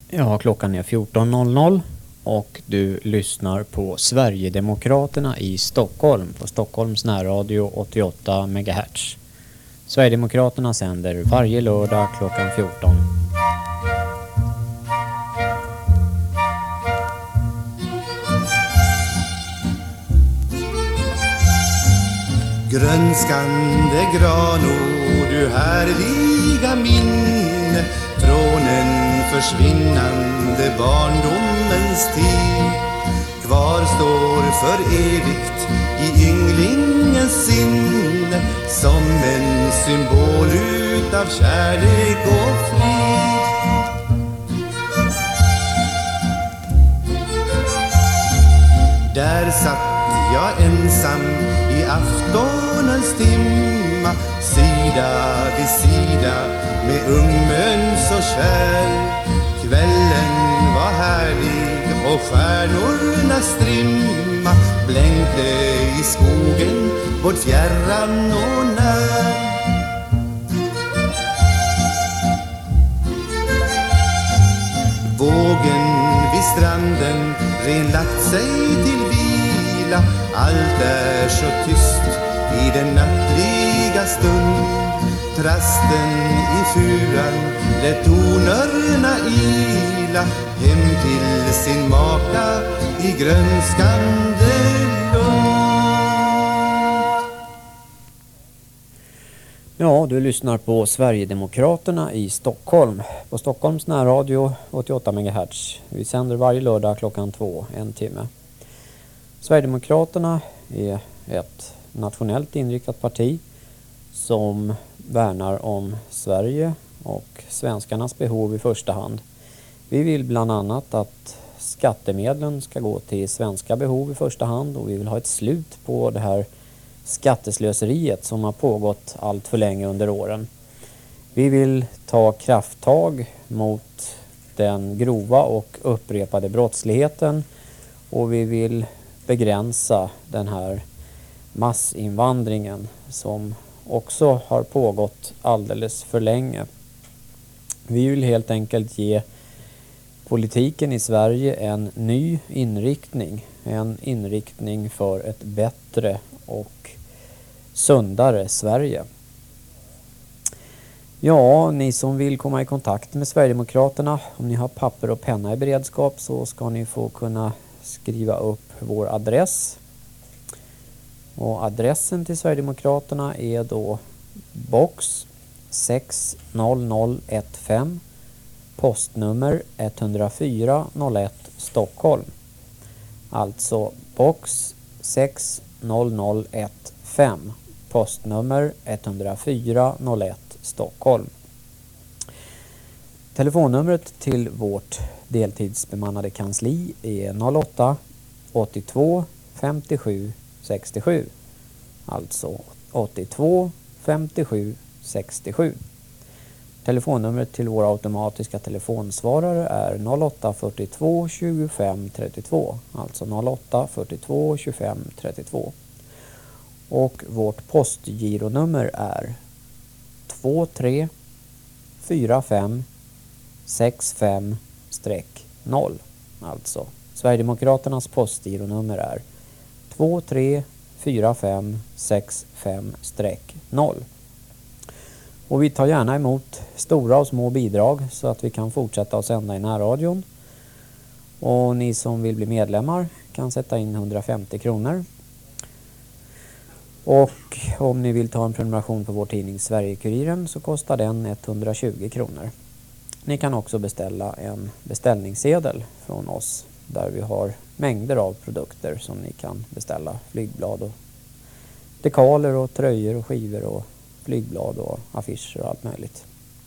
Ja, klockan är 14.00 och du lyssnar på Sverigedemokraterna i Stockholm på Stockholms närradio 88 MHz. Sverigedemokraterna sänder varje lördag klockan 14. Grönskande granor, du härliga minne från en försvinnande barndomens tid. Kvar står för evigt i ynglingens sinne som en symbol utav kärlek och frid. Där satt jag ensam i aftonens timma, sida vid sida med ungmöns och kärl. Kvällen var härlig och stjärnorna strimma blänkte i skogen både fjärran och när. Vågen vid stranden renlagt sig till vila. Allt är så tyst i den nattliga stund. Trasten i furan lät tonerna ila hem till sin maka i grönskande lund. Ja, du lyssnar på Sverigedemokraterna i Stockholm på Stockholms närradio 88 MHz. Vi sänder varje lördag klockan 2, en timme. Sverigedemokraterna är ett nationellt inriktat parti som värnar om Sverige och svenskarnas behov i första hand. Vi vill bland annat att skattemedlen ska gå till svenska behov i första hand, och vi vill ha ett slut på det här skatteslöseriet som har pågått allt för länge under åren. Vi vill ta krafttag mot den grova och upprepade brottsligheten, och vi vill begränsa den här massinvandringen som också har pågått alldeles för länge. Vi vill helt enkelt ge politiken i Sverige en ny inriktning. En inriktning för ett bättre och sundare Sverige. Ja, ni som vill komma i kontakt med Sverigedemokraterna, om ni har papper och penna i beredskap, så ska ni få kunna skriva upp vår adress. Och adressen till Sverigedemokraterna är då box 60015, postnummer 10401 Stockholm. Alltså box 60015, postnummer 10401 Stockholm. Telefonnumret till vårt deltidsbemannade kansli är 08 82 57 67. Alltså 82 57 67. Telefonnumret till våra automatiska telefonsvarare är 08 42 25 32. Alltså 08 42 25 32. Och vårt postgironummer är 23 45 65-0. Alltså Sverigedemokraternas postgironummer är 23 45 65-0. Och vi tar gärna emot stora och små bidrag så att vi kan fortsätta att sända i närradion. Och ni som vill bli medlemmar kan sätta in 150 kronor. Och om ni vill ta en prenumeration på vår tidning Sverigekuriren så kostar den 120 kronor. Ni kan också beställa en beställningssedel från oss där vi har mängder av produkter som ni kan beställa. Flygblad och dekaler och tröjor och skivor och flygblad och affischer och allt möjligt.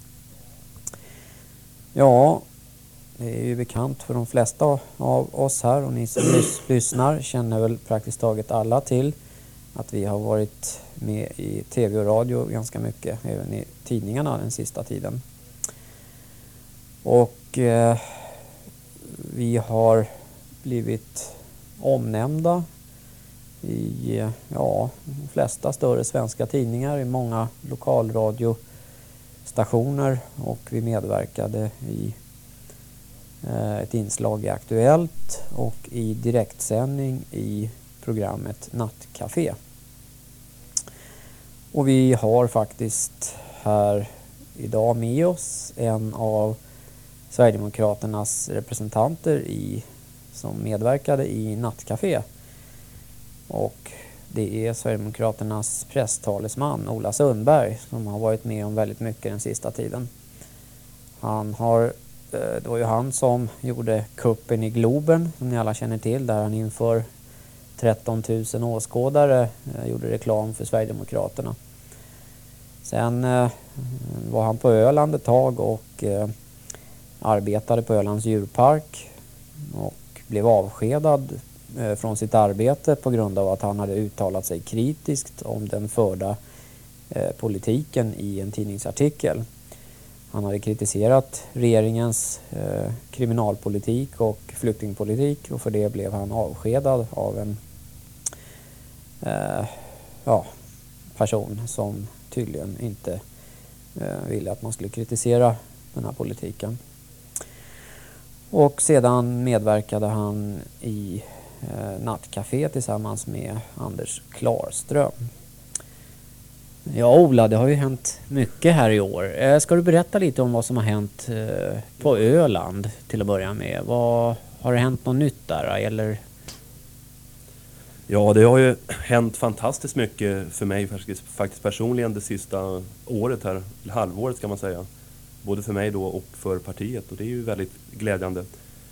Ja, det är ju bekant för de flesta av oss här, och ni som lyssnar känner väl praktiskt taget alla till att vi har varit med i tv och radio ganska mycket, även i tidningarna den sista tiden. Och vi har blivit omnämnda i de flesta större svenska tidningar, i många lokalradiostationer, och vi medverkade i ett inslag i Aktuellt och i direktsändning i programmet Nattcafé. Och vi har faktiskt här idag med oss en av Sverigedemokraternas representanter som medverkade i Nattcafé. Och det är Sverigedemokraternas presstalesman Ola Sundberg som har varit med om väldigt mycket den sista tiden. Det var ju han som gjorde kuppen i Globen som ni alla känner till, där han inför 13 000 åskådare gjorde reklam för Sverigedemokraterna. Sen var han på Öland ett tag och arbetade på Ölands djurpark och blev avskedad från sitt arbete på grund av att han hade uttalat sig kritiskt om den förda politiken i en tidningsartikel. Han hade kritiserat regeringens kriminalpolitik och flyktingpolitik och för det blev han avskedad av en person som tydligen inte ville att man skulle kritisera den här politiken. Och sedan medverkade han i Nattcafé tillsammans med Anders Klarström. Ja, Ola, det har ju hänt mycket här i år. Ska du berätta lite om vad som har hänt på Öland till att börja med? Har det hänt något nytt där eller? Ja, det har ju hänt fantastiskt mycket för mig faktiskt personligen det sista året här, eller halvåret ska man säga. Både för mig då och för partiet, och det är ju väldigt glädjande.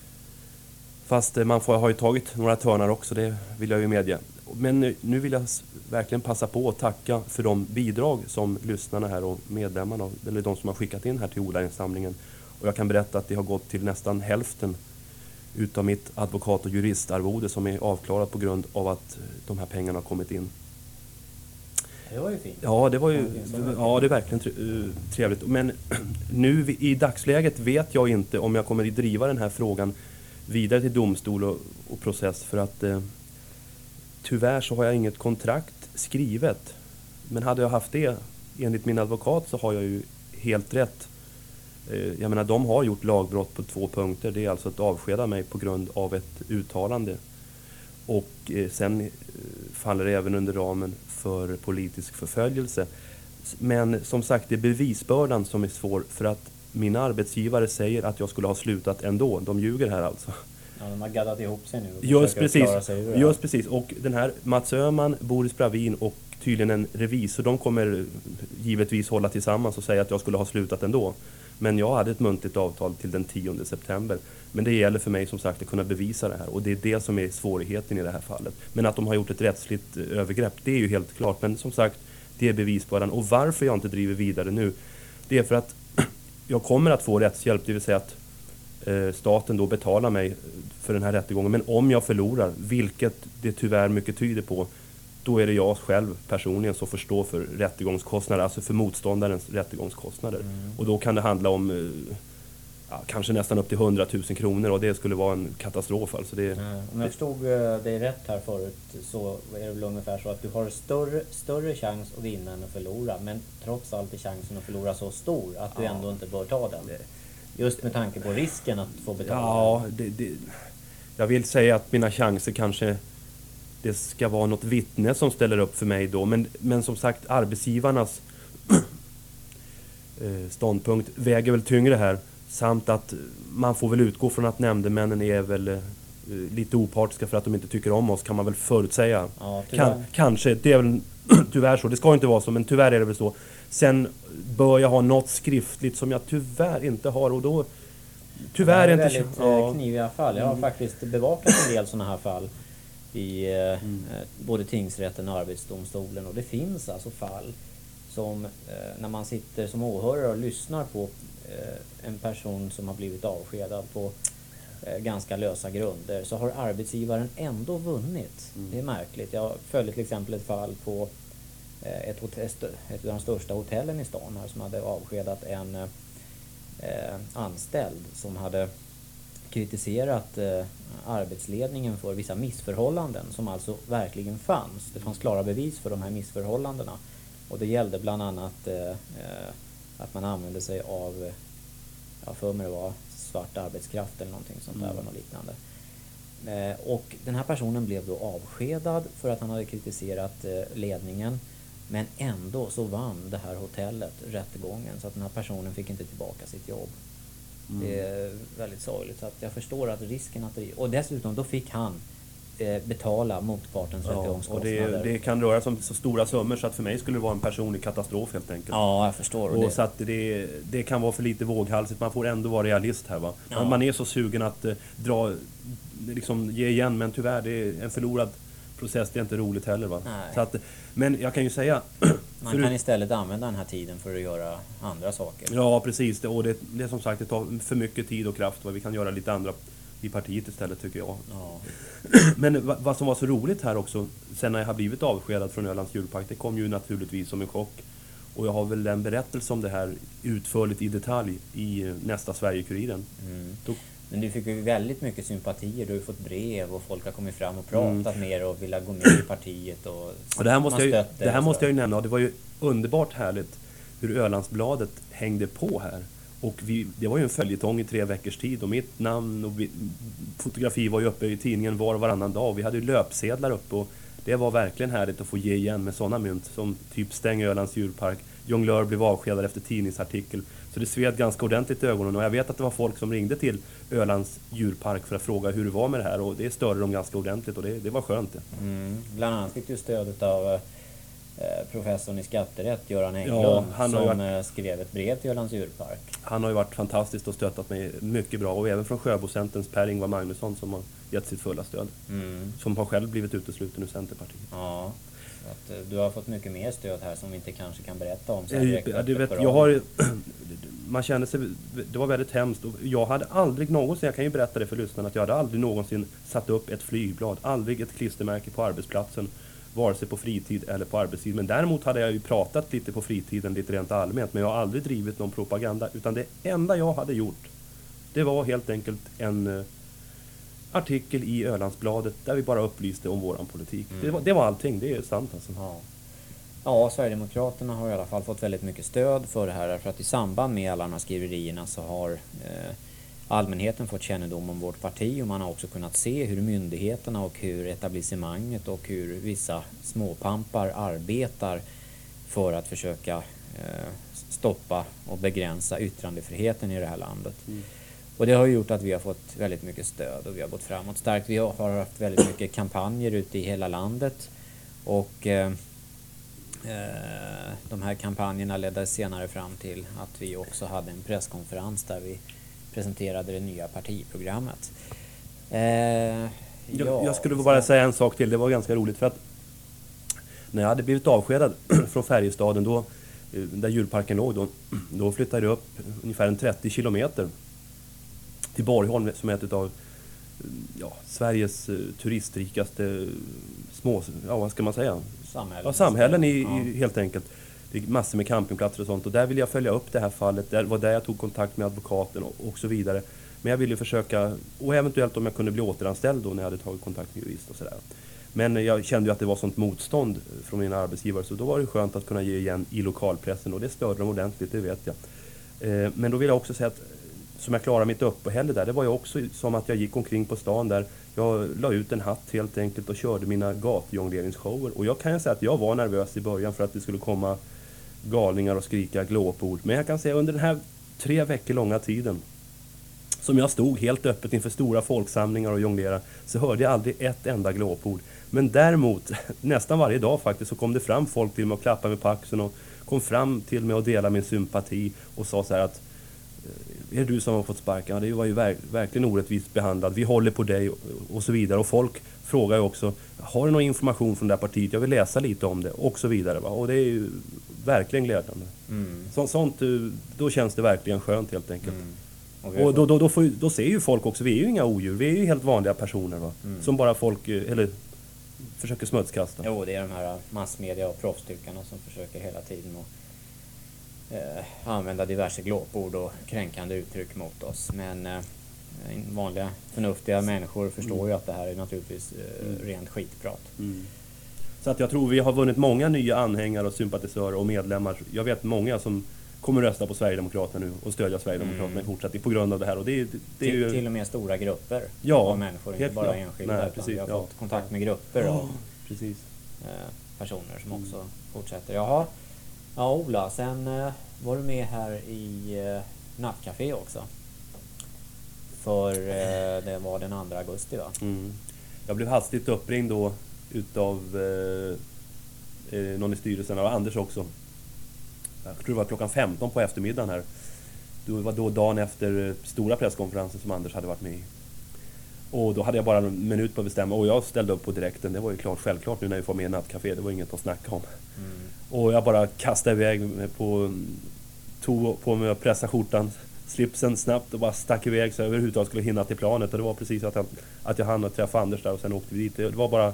Fast man har ju tagit några törnar också, det vill jag ju medge. Men nu vill jag verkligen passa på att tacka för de bidrag som lyssnarna här och medlemmarna, eller de som har skickat in här till Ola-insamlingen. Och jag kan berätta att det har gått till nästan hälften utav mitt advokat- och juristarvode som är avklarat på grund av att de här pengarna har kommit in. Det var ju fint. Ja, det är verkligen trevligt. Men nu i dagsläget vet jag inte om jag kommer att driva den här frågan vidare till domstol och process, för att tyvärr så har jag inget kontrakt skrivet. Men hade jag haft det enligt min advokat så har jag ju helt rätt. Jag menar, de har gjort lagbrott på 2 punkter. Det är alltså att avskeda mig på grund av ett uttalande. Och sen faller det även under ramen för politisk förföljelse. Men som sagt, det är bevisbördan som är svår, för att mina arbetsgivare säger att jag skulle ha slutat ändå. De ljuger här alltså. Ja, de har gaddat ihop sig nu. Just precis. Och den här Mats Öhman, Boris Bravin och tydligen en revisor, de kommer givetvis hålla tillsammans och säga att jag skulle ha slutat ändå. Men jag hade ett muntligt avtal till den 10 september. Men det gäller för mig som sagt att kunna bevisa det här. Och det är det som är svårigheten i det här fallet. Men att de har gjort ett rättsligt övergrepp, det är ju helt klart. Men som sagt, det är bevisbördan. Och varför jag inte driver vidare nu, det är för att jag kommer att få rättshjälp. Det vill säga att staten då betalar mig för den här rättegången. Men om jag förlorar, vilket det tyvärr mycket tyder på, då är det jag själv personligen som får stå för rättegångskostnader, alltså för motståndarens rättegångskostnader. Och då kan det handla om kanske nästan upp till 100 000 kronor, och det skulle vara en katastrof. Alltså om jag förstod dig rätt här förut, så är det väl ungefär så att du har större chans att vinna än att förlora, men trots allt är chansen att förlora så stor att du ändå inte bör ta den. Just med tanke på risken att få betala. Ja, jag vill säga att mina chanser kanske, det ska vara något vittne som ställer upp för mig då. Men som sagt, arbetsgivarnas ståndpunkt väger väl tyngre här. Samt att man får väl utgå från att nämndemännen är väl lite opartiska för att de inte tycker om oss, kan man väl förutsäga. Ja, kanske, det är väl tyvärr så. Det ska inte vara så, men tyvärr är det väl så. Sen bör jag ha något skriftligt som jag tyvärr inte har, och då tyvärr det är inte väldigt kniviga fall. Jag har faktiskt bevakat en del sådana här fall i både tingsrätten och arbetsdomstolen, och det finns alltså fall som när man sitter som åhörare och lyssnar på en person som har blivit avskedad på ganska lösa grunder, så har arbetsgivaren ändå vunnit. Det är märkligt. Jag följde till exempel ett fall på ett av de största hotellen i stan här, som hade avskedat en anställd som hade kritiserat arbetsledningen för vissa missförhållanden som alltså verkligen fanns. Det fanns klara bevis för de här missförhållandena, och det gällde bland annat att man använde sig av, för mig det var svart arbetskraft eller någonting sånt där, var något liknande. Och den här personen blev då avskedad för att han hade kritiserat ledningen. Men ändå så vann det här hotellet rättegången, så att den här personen fick inte tillbaka sitt jobb. Det är väldigt sorgligt. Så att jag förstår att risken att det... Och dessutom då fick han betala motpartens rättegångskostnader. Och det kan röra sig om så stora summor så att för mig skulle det vara en personlig katastrof helt enkelt. Ja, jag förstår. Och så att det kan vara för lite våghalsigt. Man får ändå vara realist här, va? Ja. Man är så sugen att ge igen, men tyvärr det är en förlorad process. Det är inte roligt heller, va? Så att, men jag kan ju säga... Man kan istället använda den här tiden för att göra andra saker. Ja, precis. Och det är som sagt, det tar för mycket tid och kraft. Vi kan göra lite andra i partiet istället, tycker jag. Ja. Men vad som var så roligt här också, sen när jag har blivit avskedad från Ölands djurpark, det kom ju naturligtvis som en chock. Och jag har väl en berättelse om det här utförligt i detalj i nästa Sverige-Kuriren. Men du fick ju väldigt mycket sympatier, du har ju fått brev och folk har kommit fram och pratat med och vilja gå med i partiet. Och det här måste jag ju nämna, det var ju underbart härligt hur Ölandsbladet hängde på här. Och det var ju en följetong i 3 veckors tid och mitt namn och fotografi var ju uppe i tidningen var och varannan dag. Vi hade ju löpsedlar uppe och det var verkligen härligt att få ge igen med sådana mynt som typ stäng Ölands djurpark. Jonglör blev avskedad efter tidningsartikel. Så det sved ganska ordentligt i ögonen och jag vet att det var folk som ringde till Ölands djurpark för att fråga hur det var med det här och det störde dem ganska ordentligt och det var skönt. Bland annat fick du stödet av professorn i skatterätt Göran Englund som skrev ett brev till Ölands djurpark. Han har ju varit fantastiskt och stöttat mig mycket bra och även från Sjöbocenterns Per-Ingvar Magnusson som har gett sitt fulla stöd. Som har själv blivit utesluten ur Centerpartiet. Ja. Att du har fått mycket mer stöd här som vi inte kanske kan berätta om. Man kände sig, det var väldigt hemskt och jag hade aldrig någonsin, jag kan ju berätta det för lyssnarna, att jag hade aldrig någonsin satt upp ett flygblad, aldrig ett klistermärke på arbetsplatsen, vare sig på fritid eller på arbetstid. Men däremot hade jag ju pratat lite på fritiden, lite rent allmänt, men jag har aldrig drivit någon propaganda, utan det enda jag hade gjort, det var helt enkelt en artikel i Ölandsbladet där vi bara upplyste om våran politik. Det var allting, det är sant alltså. Ja, Sverigedemokraterna har i alla fall fått väldigt mycket stöd för det här, för att i samband med alla de här skriverierna så har allmänheten fått kännedom om vårt parti och man har också kunnat se hur myndigheterna och hur etablissemanget och hur vissa småpampar arbetar för att försöka stoppa och begränsa yttrandefriheten i det här landet. Och det har gjort att vi har fått väldigt mycket stöd och vi har gått framåt starkt. Vi har haft väldigt mycket kampanjer ute i hela landet och de här kampanjerna ledde senare fram till att vi också hade en presskonferens där vi presenterade det nya partiprogrammet. Jag skulle bara säga en sak till, det var ganska roligt för att när jag hade blivit avskedad från Färjestaden då, där djurparken låg då flyttade jag upp ungefär en 30 kilometer till Borgholm som är ett av Sveriges turistrikaste vad ska man säga? Samhällen helt enkelt. Det är massor med campingplatser och sånt och där vill jag följa upp det här fallet. Det var där jag tog kontakt med advokaten och så vidare. Men jag ville försöka, och eventuellt om jag kunde bli återanställd då när jag hade tagit kontakt med jurist och sådär. Men jag kände ju att det var sånt motstånd från mina arbetsgivare så då var det skönt att kunna ge igen i lokalpressen och det störde dem ordentligt, det vet jag. Men då vill jag också säga att som jag klarade mitt uppehälle där, det var ju också som att jag gick omkring på stan där. Jag la ut en hatt helt enkelt och körde mina gatjongleringshower. Och jag kan ju säga att jag var nervös i början för att det skulle komma galningar och skrika glåpord. Men jag kan säga under den här 3 veckor långa tiden som jag stod helt öppet inför stora folksamlingar och jonglera så hörde jag aldrig ett enda glåpord. Men däremot, nästan varje dag faktiskt, så kom det fram folk till mig och klappade mig på axeln och kom fram till mig och delade min sympati och sa så här att är det du som har fått sparken? Ja, det var ju verkligen orättvist behandlad. Vi håller på dig och så vidare. Och folk frågar ju också, har du någon information från det här partiet? Jag vill läsa lite om det och så vidare. Va? Och det är ju verkligen glädjande. Sånt, då känns det verkligen skönt helt enkelt. Och då ser ju folk också, vi är ju inga odjur. Vi är ju helt vanliga personer va? Som bara folk försöker smutskasta. Jo, det är de här massmedia och proffstyckarna som försöker hela tiden och använda diverse glåpord och kränkande uttryck mot oss. Men vanliga förnuftiga människor förstår ju att det här är naturligtvis rent skitprat. Så att jag tror vi har vunnit många nya anhängare och sympatisörer och medlemmar. Jag vet många som kommer rösta på Sverigedemokraterna nu och stödja Sverigedemokraterna i fortsättning på grund av det här. Och det är ju... Till och med stora grupper av människor, inte bara enskilda. Nej, precis, vi har fått kontakt med grupper av precis. personer som också fortsätter. Jaha. Ja, Ola, sen var du med här i Nattcafé också. För det var den 2 augusti, va? Jag blev hastigt uppringd då utav någon i styrelsen, och Anders också. Jag tror det var klockan 15 på eftermiddagen här. Det var då dagen efter stora presskonferensen som Anders hade varit med i. Och då hade jag bara en minut på att bestämma, och jag ställde upp på direkten. Det var ju självklart nu när vi får med i Nattcafé. Det var inget att snacka om. Och jag bara kastade iväg tog på mig pressaskjortan, slipsen snabbt och bara stack iväg så jag överhuvudtaget skulle hinna till planet. Och det var precis att jag hann att träffa Anders där, och sen åkte vi dit. Det var bara...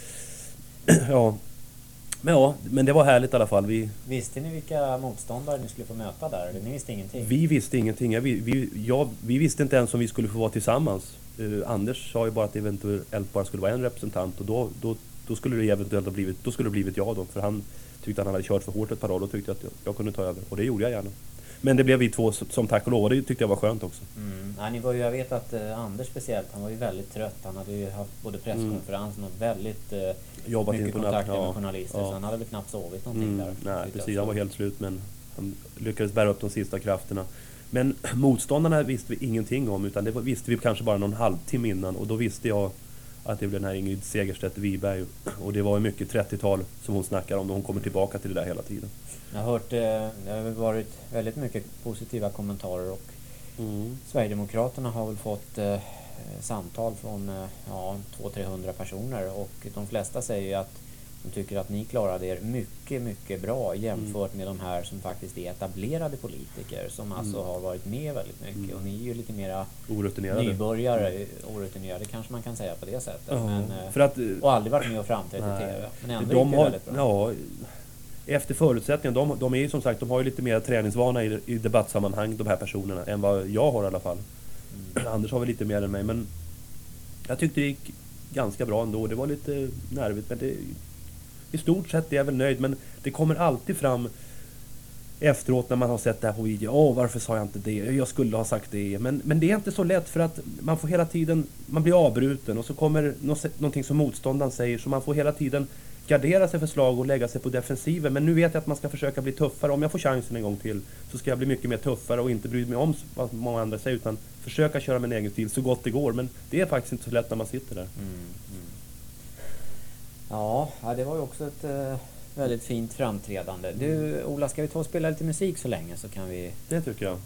Men det var härligt i alla fall. Visste ni vilka motståndare ni skulle få möta där? Eller ni visste ingenting? Vi visste ingenting. Vi visste inte ens om vi skulle få vara tillsammans. Anders sa ju bara att det eventuellt bara skulle vara en representant, och då skulle det eventuellt ha blivit jag då, för han tyckte han hade kört för hårt ett par år, och tyckte att jag kunde ta över, och det gjorde jag gärna. Men det blev vi två som tack och lov, och det tyckte jag var skönt också. Nej, jag vet att Anders speciellt, han var ju väldigt trött. Han hade ju haft både presskonferensen och väldigt mycket kontakter med journalister, så han hade väl knappt sovit någonting där. Nej, precis, han var helt slut, men han lyckades bära upp de sista krafterna. Men motståndarna visste vi ingenting om, utan det visste vi kanske bara någon halvtimme innan, och då visste jag att det blev den här Ingrid Segerstedt Wiberg, och det var mycket 30-tal som hon snackar om, och hon kommer tillbaka till det där hela tiden. Jag har hört, det har varit väldigt mycket positiva kommentarer, och Sverigedemokraterna har väl fått samtal från 200-300 personer, och de flesta säger ju att de tycker att ni klarade er mycket, mycket bra jämfört med de här som faktiskt är etablerade politiker, som alltså har varit med väldigt mycket. Och ni är ju lite mera nybörjare, orutinerade kanske man kan säga på det sättet. Men, och aldrig varit med och framträtt i TV. Men ändå gick det väldigt bra. Ja, efter förutsättningen, de är ju som sagt, de har ju lite mer träningsvana i debattsammanhang, de här personerna, än vad jag har i alla fall. Anders har väl lite mer än mig, men jag tyckte det gick ganska bra ändå. Det var lite nervigt, men i stort sett är jag väl nöjd, men det kommer alltid fram efteråt när man har sett det här på video. Varför sa jag inte det? Jag skulle ha sagt det. Men det är inte så lätt, för att man får hela tiden, man blir avbruten, och så kommer någonting som motståndaren säger, så man får hela tiden gardera sig för slag och lägga sig på defensiven. Men nu vet jag att man ska försöka bli tuffare. Om jag får chansen en gång till, så ska jag bli mycket mer tuffare och inte bry mig om vad många andra säger, utan försöka köra min egen stil så gott det går. Men det är faktiskt inte så lätt när man sitter där. Ja, det var ju också ett väldigt fint framträdande. Du, Ola, ska vi ta och spela lite musik så länge, så kan vi... Det tycker jag.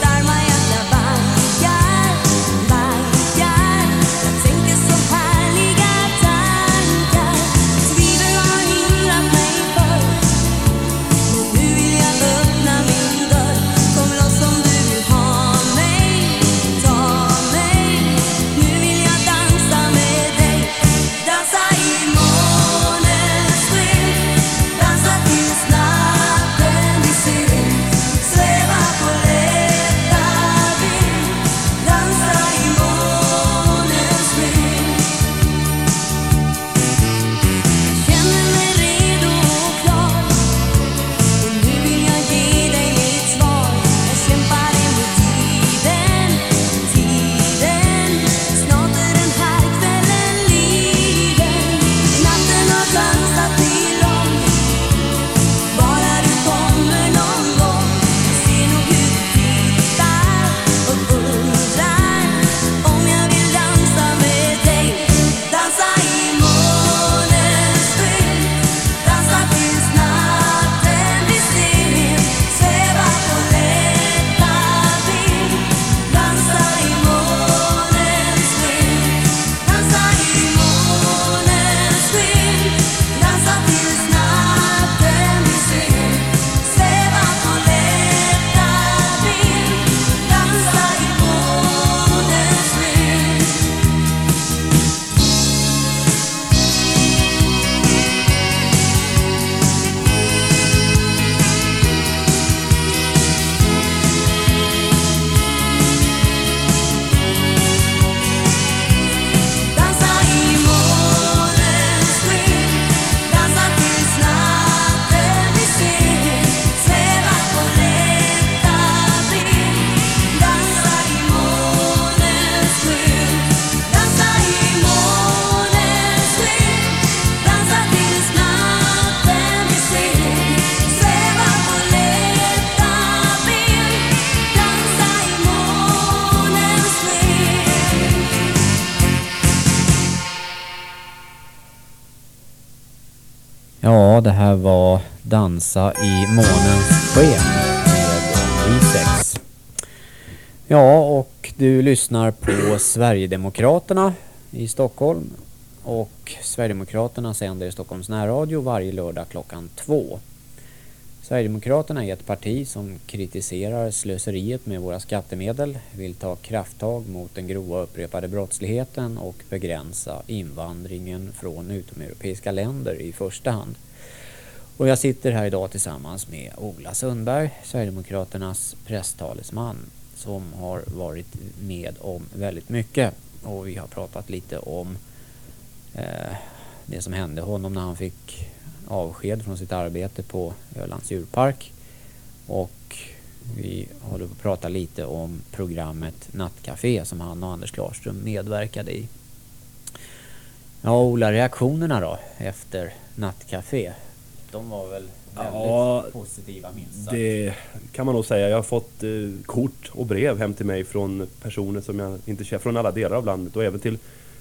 Jag tänker så härligt. Ja, det här var Dansa i månens sken med Isex. Ja, och du lyssnar på Sverigedemokraterna i Stockholm. Och Sverigedemokraterna sänder i Stockholms närradio varje lördag klockan 2. Sverigedemokraterna är ett parti som kritiserar slöseriet med våra skattemedel, vill ta krafttag mot den grova upprepade brottsligheten och begränsa invandringen från utomeuropeiska länder i första hand. Och jag sitter här idag tillsammans med Ola Sundberg, Sverigedemokraternas presstalesman, som har varit med om väldigt mycket. Och vi har pratat lite om det som hände honom när han fick avsked från sitt arbete på Ölands djurpark. Och vi håller på att prata lite om programmet Nattcafé som han och Anders Klarström medverkade i. Ja, Ola, reaktionerna då efter Nattcafé, de var väl väldigt positiva minst sagt. Det kan man nog säga. Jag har fått kort och brev hem till mig från personer som jag inte känner, från alla delar av landet, och även till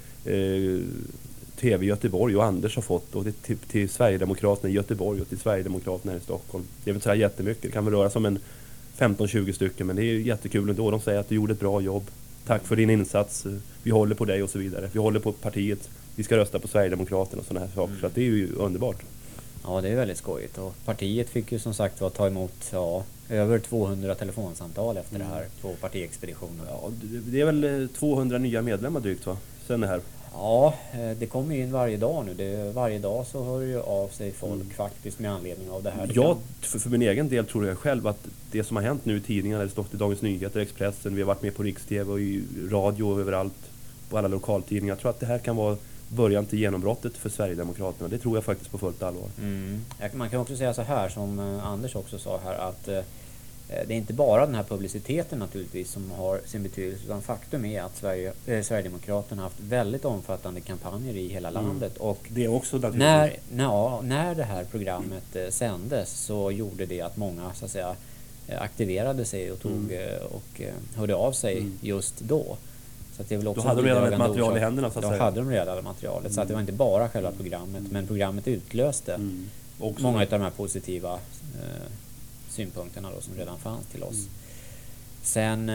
TV i Göteborg, och Anders har fått, och till Sverigedemokraterna i Göteborg och till Sverigedemokraterna här i Stockholm. Det är väl så här jättemycket, det kan väl röra sig om en 15-20 stycken, men det är jättekul ändå. De säger att du gjorde ett bra jobb, tack för din insats, vi håller på dig och så vidare. Vi håller på partiet, vi ska rösta på Sverigedemokraterna och sådana här saker, så att det är ju underbart. Ja, det är väldigt skojigt, och partiet fick ju som sagt ta emot över 200 telefonsamtal efter det här på partiexpeditionen. Ja, det är väl 200 nya medlemmar drygt, va? Sen det här. Ja, det kommer in varje dag nu. Varje dag så hör ju av sig folk faktiskt med anledning av det här. Jag, för min egen del tror jag själv att det som har hänt nu i tidningarna, det stått i Dagens Nyheter, Expressen, vi har varit med på Riks-TV och i radio och överallt på alla lokaltidningar. Jag tror att det här kan vara början till genombrottet för Sverigedemokraterna. Det tror jag faktiskt på fullt allvar. Man kan också säga så här, som Anders också sa här, att det är inte bara den här publiciteten naturligtvis som har sin betydelse, utan faktum är att Sverigedemokraterna har haft väldigt omfattande kampanjer i hela landet. Och det är också när det här programmet sändes så gjorde det att många så att säga aktiverade sig och hörde av sig just då. Så att det är väl också då hade de redan ett material i händerna, så att då säga. Hade de redan materialet, så att det var inte bara själva programmet, men programmet utlöste många av de här positiva synpunkterna då, som redan fanns till oss. Sen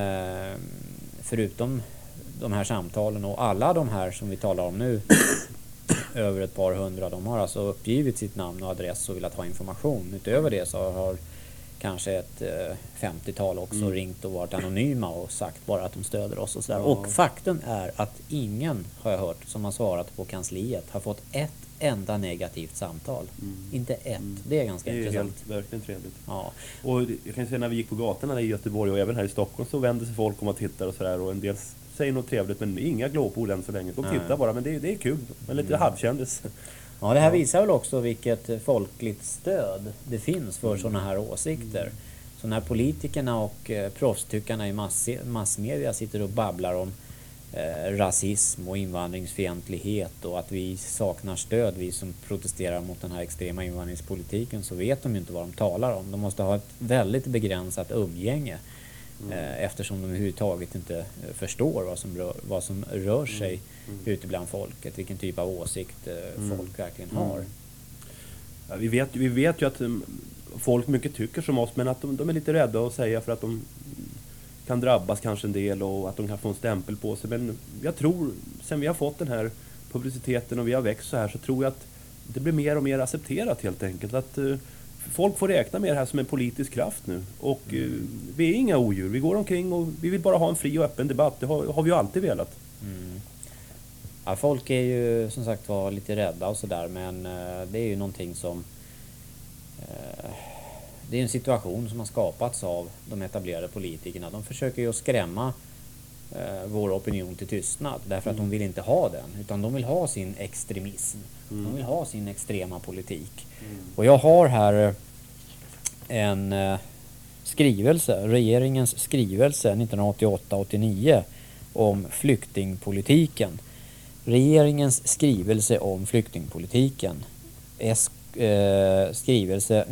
förutom de här samtalen och alla de här som vi talar om nu, över ett par hundra, de har alltså uppgivit sitt namn och adress och velat ha information. Utöver det så har kanske ett 50-tal också ringt och varit anonyma och sagt bara att de stöder oss och sådär. Ja. Och faktum är att ingen, har jag hört, som har svarat på kansliet har fått ett enda negativt samtal. Inte ett. Det är ganska intressant. Det är verkligen trevligt. Ja. Och jag kan säga, när vi gick på gatorna i Göteborg och även här i Stockholm, så vände sig folk om och tittar och sådär, och en del säger något trevligt, men inga glåpord än så länge. De tittar bara, men det är kul. Men lite halvkändis. Ja, det här visar väl också vilket folkligt stöd det finns för sådana här åsikter. Så när politikerna och proffstyckarna i massmedia sitter och babblar om rasism och invandringsfientlighet och att vi saknar stöd, vi som protesterar mot den här extrema invandringspolitiken, så vet de ju inte vad de talar om. De måste ha ett väldigt begränsat umgänge eftersom de överhuvudtaget inte förstår vad som rör sig ute bland folket, vilken typ av åsikt folk verkligen har. Ja, vi vet ju att folk mycket tycker som oss, men att de är lite rädda att säga för att de kan drabbas kanske en del och att de kan få en stämpel på sig. Men jag tror, sen vi har fått den här publiciteten och vi har växt så här, så tror jag att det blir mer och mer accepterat helt enkelt. Att folk får räkna med det här som en politisk kraft nu. Och vi är inga odjur. Vi går omkring och vi vill bara ha en fri och öppen debatt. Det har vi ju alltid velat. Ja, folk är ju som sagt var lite rädda och sådär, men det är ju någonting som det är en situation som har skapats av de etablerade politikerna. De försöker ju att skrämma vår opinion till tystnad, därför att de vill inte ha den, utan de vill ha sin extremism. De vill ha sin extrema politik. Och jag har här en skrivelse, regeringens skrivelse 1988-89 om flyktingpolitiken. Regeringens skrivelse om flyktingpolitiken. Skrivelse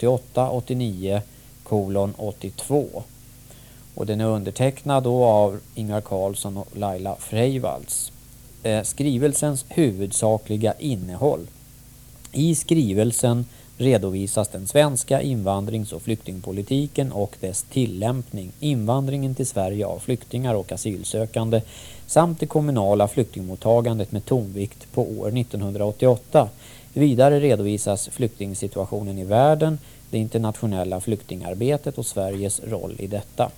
1988-89:82. Och den är undertecknad då av Ingvar Carlsson och Laila Freivalds. Skrivelsens huvudsakliga innehåll I skrivelsen redovisas den svenska invandrings- och flyktingpolitiken och dess tillämpning, invandringen till Sverige av flyktingar och asylsökande samt det kommunala flyktingmottagandet med tonvikt på år 1988. Vidare redovisas flyktingsituationen i världen, det internationella flyktingarbetet och Sveriges roll i detta.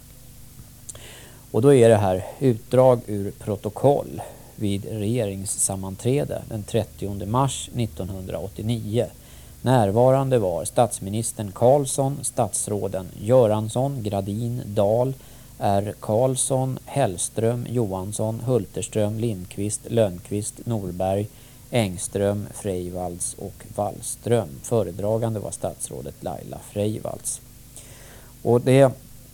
Och då är det här utdrag ur protokoll vid regeringssammanträde den 30 mars 1989. Närvarande var statsministern Carlsson, statsråden Göransson, Gradin, Dahl, R. Karlsson, Hellström, Johansson, Hulterström, Lindqvist, Lönnqvist, Norberg, Engström, Freivalds och Wallström. Föredragande var statsrådet Laila Freivalds. Och det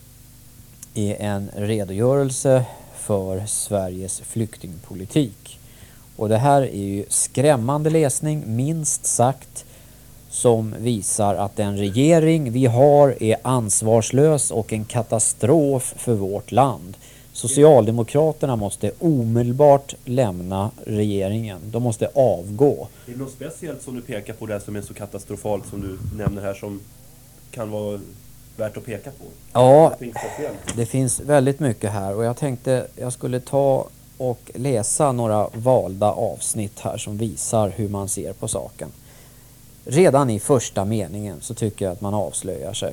är en redogörelse för Sveriges flyktingpolitik. Och det här är ju skrämmande läsning, minst sagt, som visar att den regering vi har är ansvarslös och en katastrof för vårt land. Socialdemokraterna måste omedelbart lämna regeringen. De måste avgå. Det är något speciellt som du pekar på där som är så katastrofalt som du nämner här som kan vara värt att peka på? Ja, det finns väldigt mycket här och jag tänkte jag skulle ta och läsa några valda avsnitt här som visar hur man ser på saken. Redan i första meningen så tycker jag att man avslöjar sig.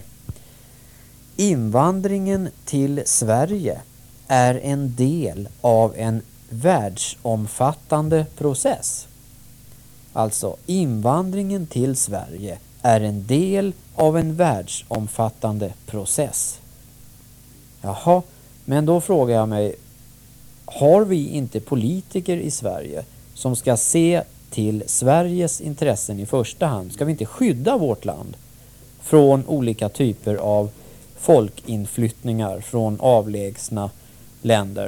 Invandringen till Sverige är en del av en världsomfattande process. Alltså, invandringen till Sverige är en del av en världsomfattande process. Jaha, men då frågar jag mig, har vi inte politiker i Sverige som ska se till Sveriges intressen i första hand? Ska vi inte skydda vårt land från olika typer av folkinflyttningar från avlägsna länder?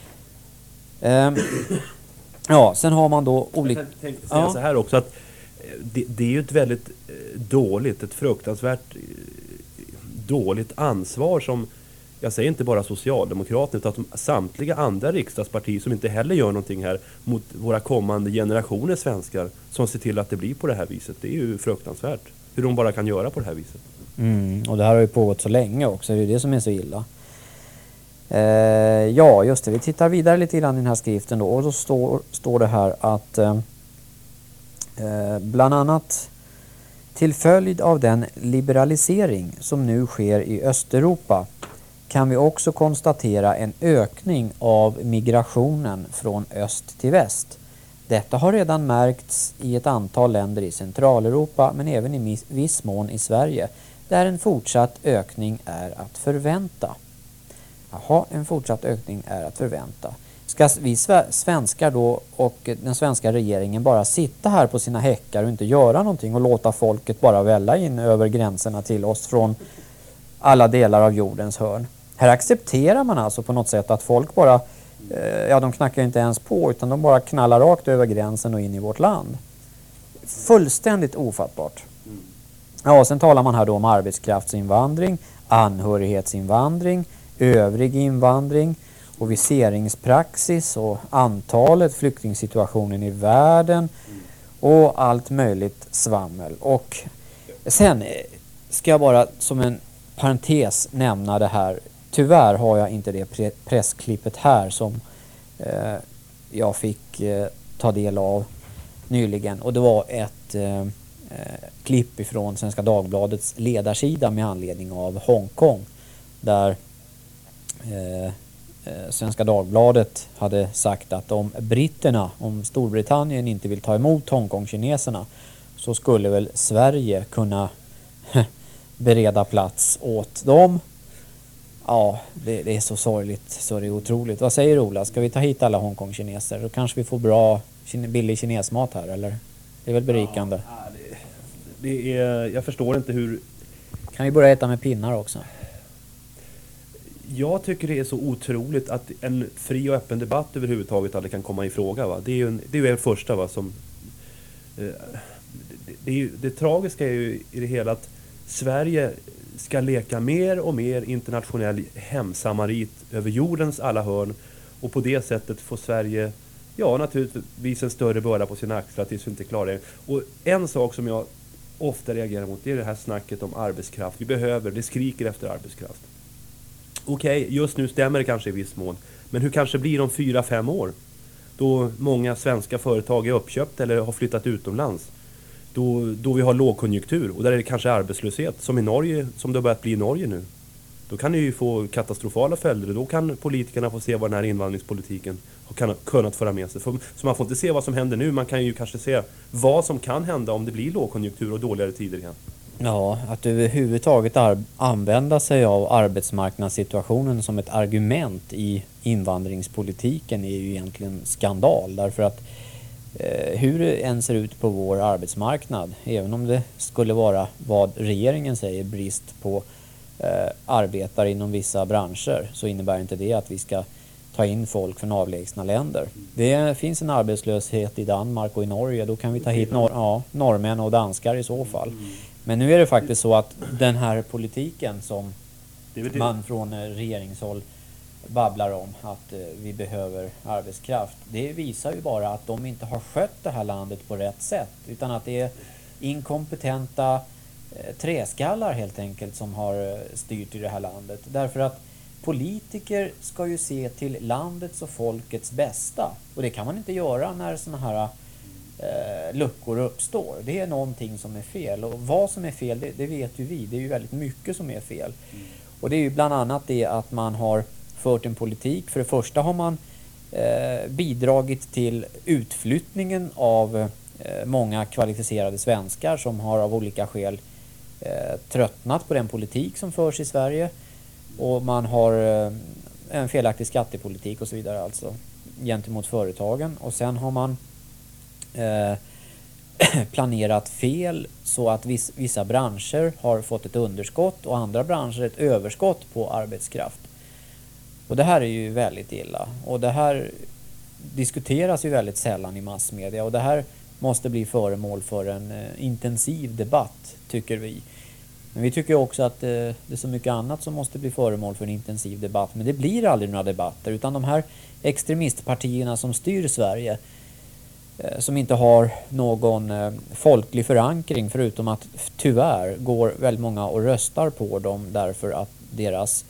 Ja, sen har man då olika... Jag tänkte säga så här också att det är ju ett väldigt ett fruktansvärt dåligt ansvar som, jag säger inte bara Socialdemokraterna utan samtliga andra riksdagspartier som inte heller gör någonting här mot våra kommande generationer svenskar som ser till att det blir på det här viset. Det är ju fruktansvärt hur de bara kan göra på det här viset. Och det här har ju pågått så länge också, det är det som är så illa. Ja, just det. Vi tittar vidare lite grann i den här skriften då. Och då står det här att bland annat till följd av den liberalisering som nu sker i Östeuropa kan vi också konstatera en ökning av migrationen från öst till väst. Detta har redan märkts i ett antal länder i Centraleuropa men även i viss mån i Sverige, där en fortsatt ökning är att förvänta. Jaha, en fortsatt ökning är att förvänta. Ska vi svenskar då och den svenska regeringen bara sitta här på sina häckar och inte göra någonting och låta folket bara välla in över gränserna till oss från alla delar av jordens hörn? Här accepterar man alltså på något sätt att folk bara, de knackar inte ens på utan de bara knallar rakt över gränsen och in i vårt land. Fullständigt ofattbart. Ja, sen talar man här då om arbetskraftsinvandring, anhörighetsinvandring, övrig invandring och viseringspraxis och antalet, flyktingsituationen i världen och allt möjligt svammel. Och sen ska jag bara som en parentes nämna det här. Tyvärr har jag inte det pressklippet här som jag fick ta del av nyligen. Och det var ett klipp ifrån Svenska Dagbladets ledarsida med anledning av Hongkong. Där Svenska Dagbladet hade sagt att om Storbritannien inte vill ta emot Hongkong-kineserna så skulle väl Sverige kunna bereda plats åt dem. Ja, det är så sorgligt så det är otroligt. Vad säger Ola? Ska vi ta hit alla Hongkong-kineser? Då kanske vi får bra billig kinesmat här, eller? Det är väl berikande. Ja, jag förstår inte hur... Kan vi börja äta med pinnar också? Jag tycker det är så otroligt att en fri och öppen debatt överhuvudtaget aldrig kan komma i fråga. Va? Det är ju det första. Va? Som, det tragiska är ju i det hela att Sverige ska leka mer och mer internationell hemsamarit över jordens alla hörn och på det sättet få Sverige Ja, naturligtvis en större börda på sina axlar tills vi inte klarar det. Och en sak som jag ofta reagerar mot, det är det här snacket om arbetskraft. Det skriker efter arbetskraft. Okej, just nu stämmer det kanske i viss mån. Men hur kanske blir om 4-5 år? Då många svenska företag är uppköpta eller har flyttat utomlands. Då vi har lågkonjunktur och där är det kanske arbetslöshet som i Norge, som det har börjat bli i Norge nu. Då kan det ju få katastrofala följder. Då kan politikerna få se vad den här invandringspolitiken har kunnat föra med sig. Så man får inte se vad som händer nu. Man kan ju kanske se vad som kan hända om det blir lågkonjunktur och dåligare tider igen. Ja, att överhuvudtaget använda sig av arbetsmarknadssituationen som ett argument i invandringspolitiken är ju egentligen skandal. Därför att hur det än ser ut på vår arbetsmarknad, även om det skulle vara vad regeringen säger brist på arbetare inom vissa branscher, så innebär inte det att vi ska ta in folk från avlägsna länder. Det finns en arbetslöshet i Danmark och i Norge, då kan vi ta hit norrmän och danskar i så fall. Men nu är det faktiskt så att den här politiken som man från regeringshåll babblar om, att vi behöver arbetskraft, det visar ju bara att de inte har skött det här landet på rätt sätt, utan att det är inkompetenta träskallar helt enkelt som har styrt i det här landet. Därför att politiker ska ju se till landets och folkets bästa, och det kan man inte göra när såna här luckor uppstår. Det är någonting som är fel, och vad som är fel det vet ju vi. Det är ju väldigt mycket som är fel. Och det är ju bland annat det att man har fört en politik. För det första har man bidragit till utflyttningen av många kvalificerade svenskar som har av olika skäl tröttnat på den politik som förs i Sverige, och man har en felaktig skattepolitik och så vidare, alltså gentemot företagen. Och sen har man planerat fel så att vissa branscher har fått ett underskott och andra branscher ett överskott på arbetskraft. Och det här är ju väldigt illa, och det här diskuteras ju väldigt sällan i massmedia, och det här måste bli föremål för en intensiv debatt, tycker vi. Men vi tycker också att det är så mycket annat som måste bli föremål för en intensiv debatt, men det blir aldrig några debatter, utan de här extremistpartierna som styr Sverige, som inte har någon folklig förankring, förutom att tyvärr går väldigt många och röstar på dem därför att deras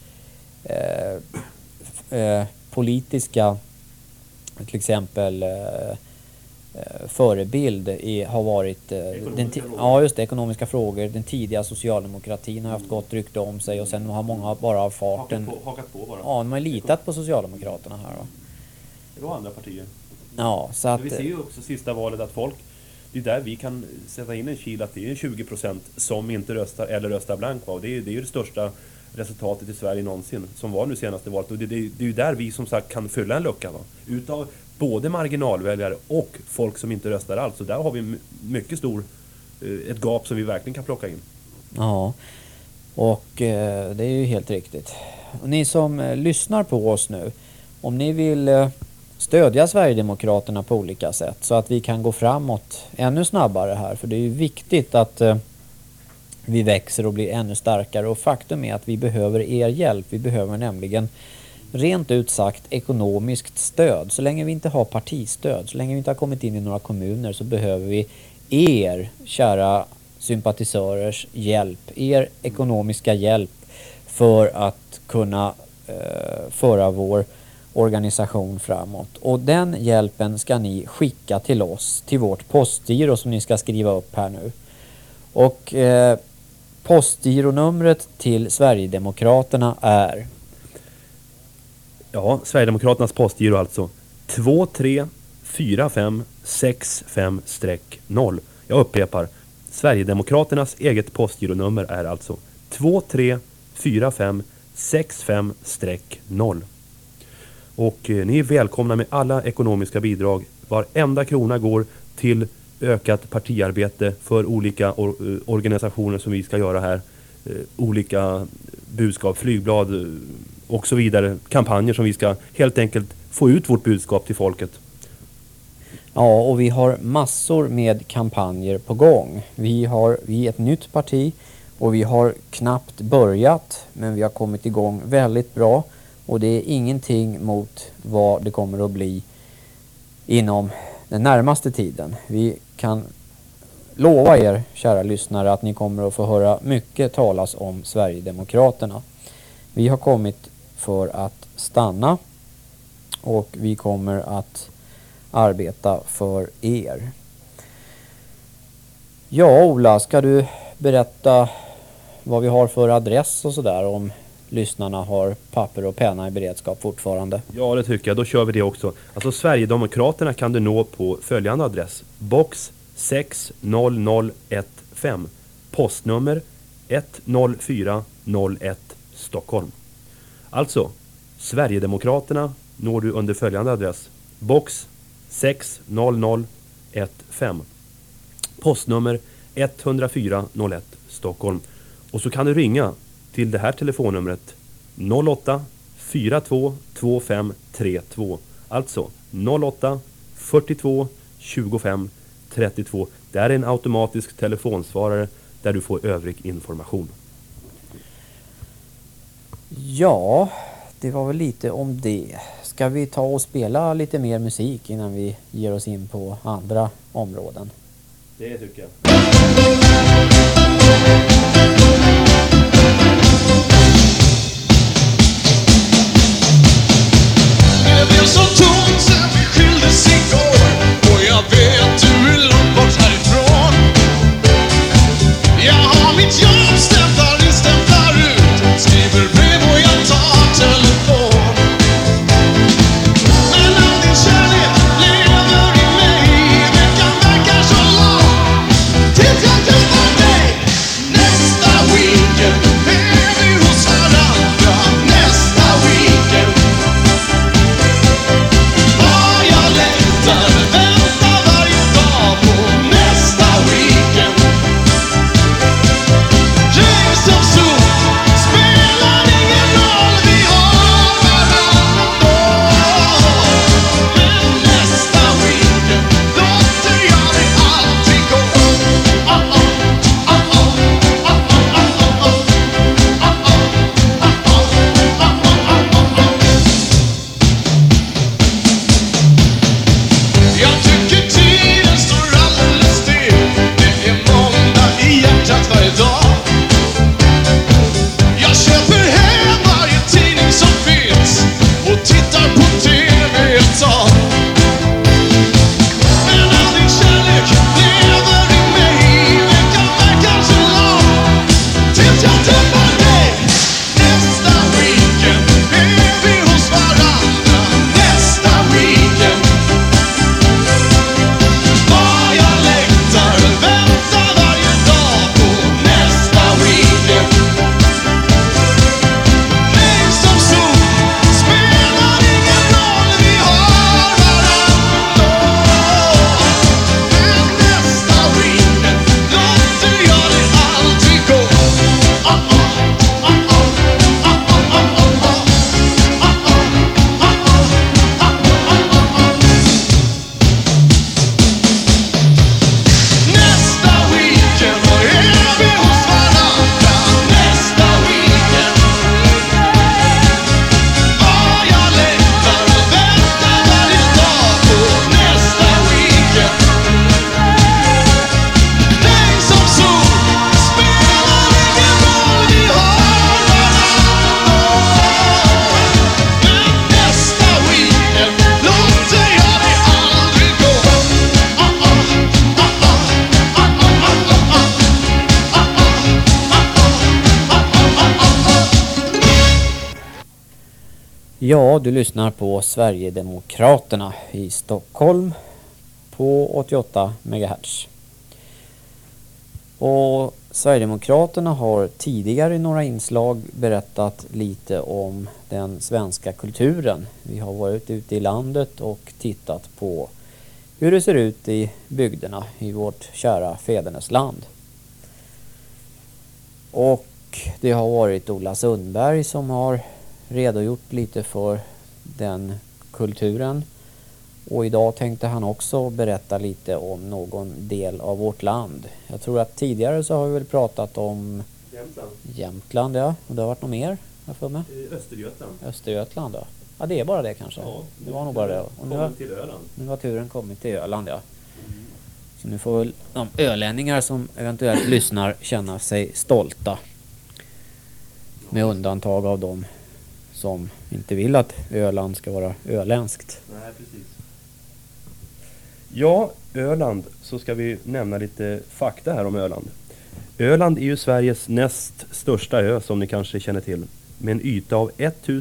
politiska, till exempel förebild har varit ekonomiska frågor. Den tidiga socialdemokratin har haft gott rykte om sig, och sen har många bara av farten hakat på bara. Ja, de har litat på Socialdemokraterna här då. Det var andra partier. Ja, så att vi ser ju också sista valet att folk, det är där vi kan sätta in en kil, att det är 20% som inte röstar eller röstar blank. Och det är ju det största resultatet i Sverige någonsin som var nu senaste valet, och det är ju där vi som sagt kan fylla en lucka, va? Utav både marginalväljare och folk som inte röstar alls, så där har vi mycket stor ett gap som vi verkligen kan plocka in. Ja, och det är ju helt riktigt. Och ni som lyssnar på oss nu, om ni vill stödja Sverigedemokraterna på olika sätt så att vi kan gå framåt ännu snabbare här, för det är ju viktigt att vi växer och blir ännu starkare, och faktum är att vi behöver er hjälp. Vi behöver nämligen rent ut sagt ekonomiskt stöd. Så länge vi inte har partistöd, så länge vi inte har kommit in i några kommuner, så behöver vi er, kära sympatisörers hjälp, er ekonomiska hjälp för att kunna föra vår organisation framåt. Och den hjälpen ska ni skicka till oss, till vårt postgiro som ni ska skriva upp här nu. Och postgironumret till Sverigedemokraterna är... Ja, Sverigedemokraternas postgiro alltså 2345650. Jag upprepar, Sverigedemokraternas eget postgironummer är alltså 2345650. Och ni är välkomna med alla ekonomiska bidrag. Varenda krona går till ökat partiarbete för olika organisationer som vi ska göra här. Olika budskap, flygblad och så vidare. Kampanjer som vi ska helt enkelt få ut vårt budskap till folket. Ja, och vi har massor med kampanjer på gång. Vi är ett nytt parti och vi har knappt börjat, men vi har kommit igång väldigt bra. Och det är ingenting mot vad det kommer att bli inom den närmaste tiden. Vi kan lova er, kära lyssnare, att ni kommer att få höra mycket talas om Sverigedemokraterna. Vi har kommit för att stanna och vi kommer att arbeta för er. Ja, Ola, ska du berätta vad vi har för adress och sådär, om lyssnarna har papper och penna i beredskap fortfarande? Ja, det tycker jag. Då kör vi det också. Alltså Sverigedemokraterna kan du nå på följande adress. Box 60015. Postnummer 10401 Stockholm. Alltså, Sverigedemokraterna når du under följande adress. Box 60015. Postnummer 10401 Stockholm. Och så kan du ringa till det här telefonnumret 08 42 25 32. Alltså 08 42 25 32. Det är en automatisk telefonsvarare där du får övrig information. Ja, det var väl lite om det. Ska vi ta och spela lite mer musik innan vi ger oss in på andra områden? Det tycker jag. Det blev så tomt sen vi skildes igår, och jag vet du är långt bort härifrån. Jag har mitt jobb, stämplar in, stämplar ut, skriver brev och jag tar telefon. Men all din kärlek lever i mig, veckan verkar så lång tills jag träffar dig. Nästa weekend är vi hos varandra, nästa weekend. Jag längtar, väntar varje dag på nästa weekend. Regn som sol, spelar ingen roll, vi har varandra. Men nästa weekend låter jag dig alltid gå. Jag tycker tiden står alldeles still. Det är måndag i hjärtat varje dag. Jag köper hem varje tidning som finns och tittar på TV ett tag. Men all din kärlek lever i mig, veckan verkar så lång tills jag träffar dig. Nästa weekend är vi hos varandra, nästa weekend. Jag längtar, väntar varje dag på nästa weekend. Regn som sol, spelar ingen roll, vi har varandra. Men nästa weekend låter jag dig alltid gå. Nästa weekend är vi hos varandra, nästa weekend. Jag längtar, väntar varje dag på nästa weekend. Regn som sol, spelar ingen roll, vi har varandra. Men nästa weekend låter jag dig aldrig gå. Ja, du lyssnar på Sverigedemokraterna i Stockholm på 88 MHz. Och Sverigedemokraterna har tidigare i några inslag berättat lite om den svenska kulturen. Vi har varit ute i landet och tittat på hur det ser ut i bygderna i vårt kära fädernesland. Och det har varit Ola Sundberg som har redogjort lite för den kulturen. Och idag tänkte han också berätta lite om någon del av vårt land. Jag tror att tidigare så har vi väl pratat om Jämtland. Jämtland, ja. Och det har varit något mer, jag för mig. Östergötland. Östergötland, ja. Ja, det är bara det kanske. Ja, det var nog bara det. Och Kommer till Öland. nu har turen kommit till Öland, ja. Så nu får väl de ölänningar som eventuellt lyssnar känna sig stolta. Med undantag av dem som inte vill att Öland ska vara öländskt. Nej, precis. Ja, Öland, så ska vi nämna lite fakta här om Öland. Öland är ju Sveriges näst största ö, som ni kanske känner till, med en yta av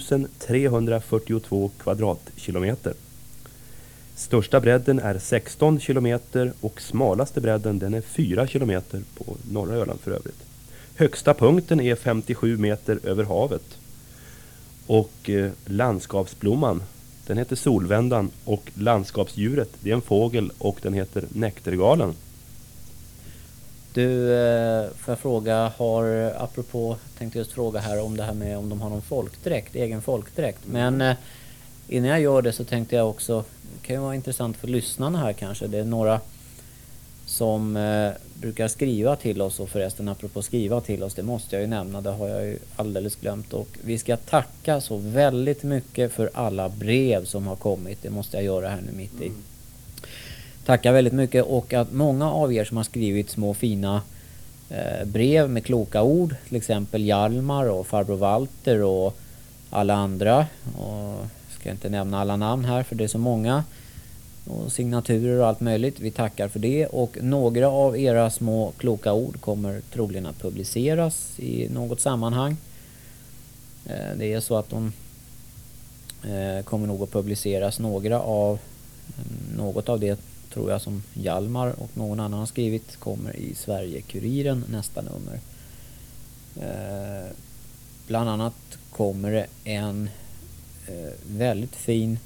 1342 kvadratkilometer. Största bredden är 16 kilometer och smalaste bredden den är 4 kilometer på norra Öland för övrigt. Högsta punkten är 57 meter över havet. Och landskapsblomman, den heter solvändan, och landskapsdjuret, det är en fågel och den heter näktergalen. Du, får jag fråga, apropå, tänkte just fråga här om det här med om de har någon folkdräkt, egen folkdräkt. Men innan jag gör det så tänkte jag också, det kan ju vara intressant för lyssnarna här kanske. Det är några som brukar skriva till oss, och förresten apropå skriva till oss, det måste jag ju nämna, det har jag ju alldeles glömt. Och vi ska tacka så väldigt mycket för alla brev som har kommit, det måste jag göra här nu mitt i. Tackar väldigt mycket, och att många av er som har skrivit små fina brev med kloka ord, till exempel Hjalmar och farbror Walter och alla andra, och ska inte nämna alla namn här för det är så många, och signaturer och allt möjligt. Vi tackar för det, och några av era små kloka ord kommer troligen att publiceras i något sammanhang. Det är så att de kommer nog att publiceras, något av det tror jag som Hjalmar och någon annan har skrivit kommer i Sverige-Kuriren nästa nummer. Bland annat kommer det en väldigt fin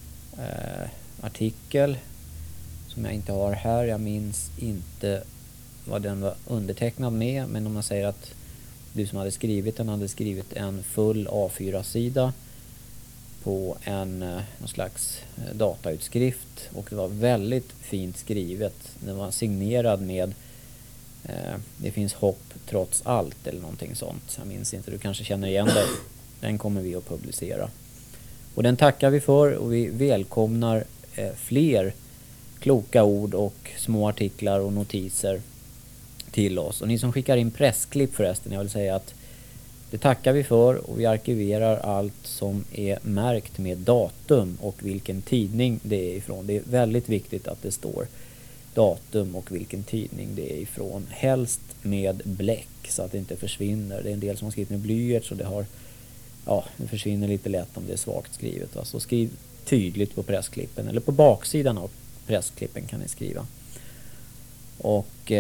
artikel som jag inte har här. Jag minns inte vad den var undertecknad med, men om man säger att du som hade skrivit den hade skrivit en full A4-sida på någon slags datautskrift, och det var väldigt fint skrivet. Den var signerad med det finns hopp trots allt eller någonting sånt. Jag minns inte, du kanske känner igen det. Den kommer vi att publicera. Och den tackar vi för, och vi välkomnar fler kloka ord och små artiklar och notiser till oss. Och ni som skickar in pressklipp förresten, jag vill säga att det tackar vi för, och vi arkiverar allt som är märkt med datum och vilken tidning det är ifrån. Det är väldigt viktigt att det står datum och vilken tidning det är ifrån. Helst med bläck så att det inte försvinner. Det är en del som har skrivit med blyert, så det försvinner lite lätt om det är svagt skrivet. Så skriv tydligt på pressklippen, eller på baksidan av pressklippen kan ni skriva. Och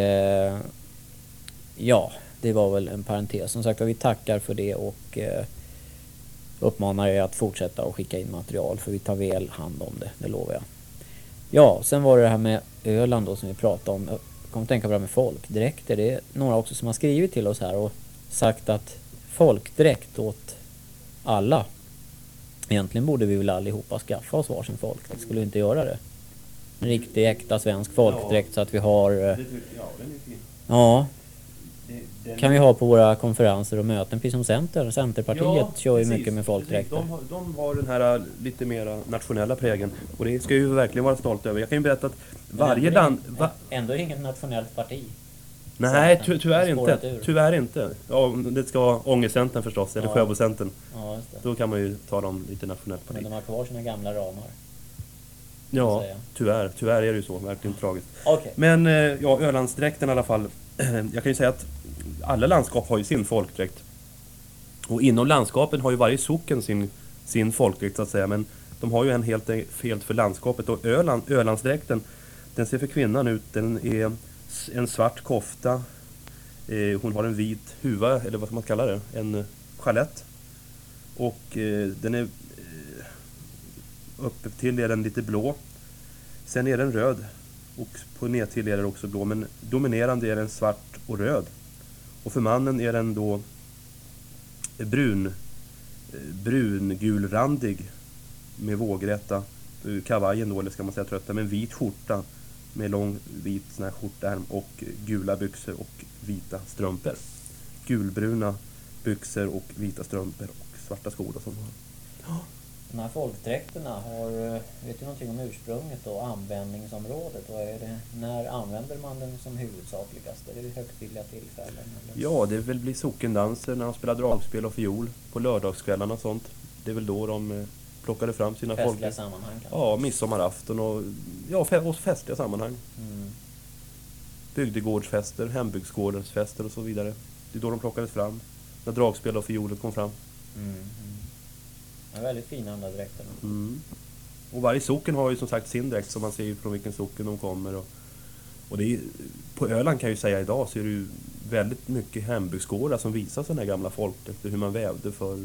det var väl en parentes. Som sagt, vi tackar för det, och uppmanar er att fortsätta att skicka in material, för vi tar väl hand om det lovar jag. Ja, sen var det här med Öland då som vi pratade om. Jag kommer att tänka på det här med folkdräkter. Det är några också som har skrivit till oss här och sagt att folkdräkt åt alla. Egentligen borde vi väl allihopa skaffa oss varsin folkdräkt. Skulle vi inte göra det? En riktig äkta svensk folkdräkt, så att vi har... Den är fin. Ja. Kan vi ha på våra konferenser och möten, precis som Centerpartiet kör ju mycket med folkdräkter. De har den här lite mera nationella prägen, och det ska ju verkligen vara stolt över. Jag kan ju berätta att varje land... Ändå inget nationellt parti. Nej, tyvärr inte. Ja, det ska vara Ångestcentern förstås, eller Sjöbocentern. Ja, just det. Då kan man ju tala om lite nationellt parti. Men de har kvar sina gamla ramar. Ja, tyvärr är det ju så, verkligen tragiskt. Okay. Men Ölandsdräkten i alla fall. Jag kan ju säga att alla landskap har ju sin folkdräkt. Och inom landskapen har ju varje socken sin folkdräkt så att säga. Men de har ju en helt för landskapet. Och Ölandsdräkten, den ser för kvinnan ut. Den är en svart kofta. Hon har en vit huva, eller vad ska man kalla det? En chalett. Och den är uppe till är den lite blå. Sen är den röd. Och på nedtill är den också blå. Men dominerande är den svart och röd. Och för mannen är den då brungulrandig med vågräta kavajen då, eller ska man säga trötta, med en vit skjorta med lång vit sån här skjortärm och gula byxor och vita strumpor. Gulbruna byxor och vita strumpor och svarta skor och sånt. De här folkdräkterna vet du någonting om ursprunget och användningsområdet? Vad är det, när använder man den som huvudsakligast? Är det vid högtidliga tillfällen? Eller? Ja, det vill bli sockendanser när de spelar dragspel och fiol på lördagskvällarna och sånt. Det är väl då de plockade fram sina festliga sammanhang kanske? Ja, midsommarafton och och festliga sammanhang. Bygdegårdsfester, hembygdsgårdens och så vidare. Det är då de plockades fram. När dragspel och fioler kom fram. Ja, väldigt fina andra dräkterna. Och varje socken har ju som sagt sin dräkt, så man ser ju från vilken socken de kommer. Och det är, på Öland kan jag ju säga idag så är det ju väldigt mycket hembygdsgårdar som visar sådana här gamla folkdräkter, hur man vävde förr.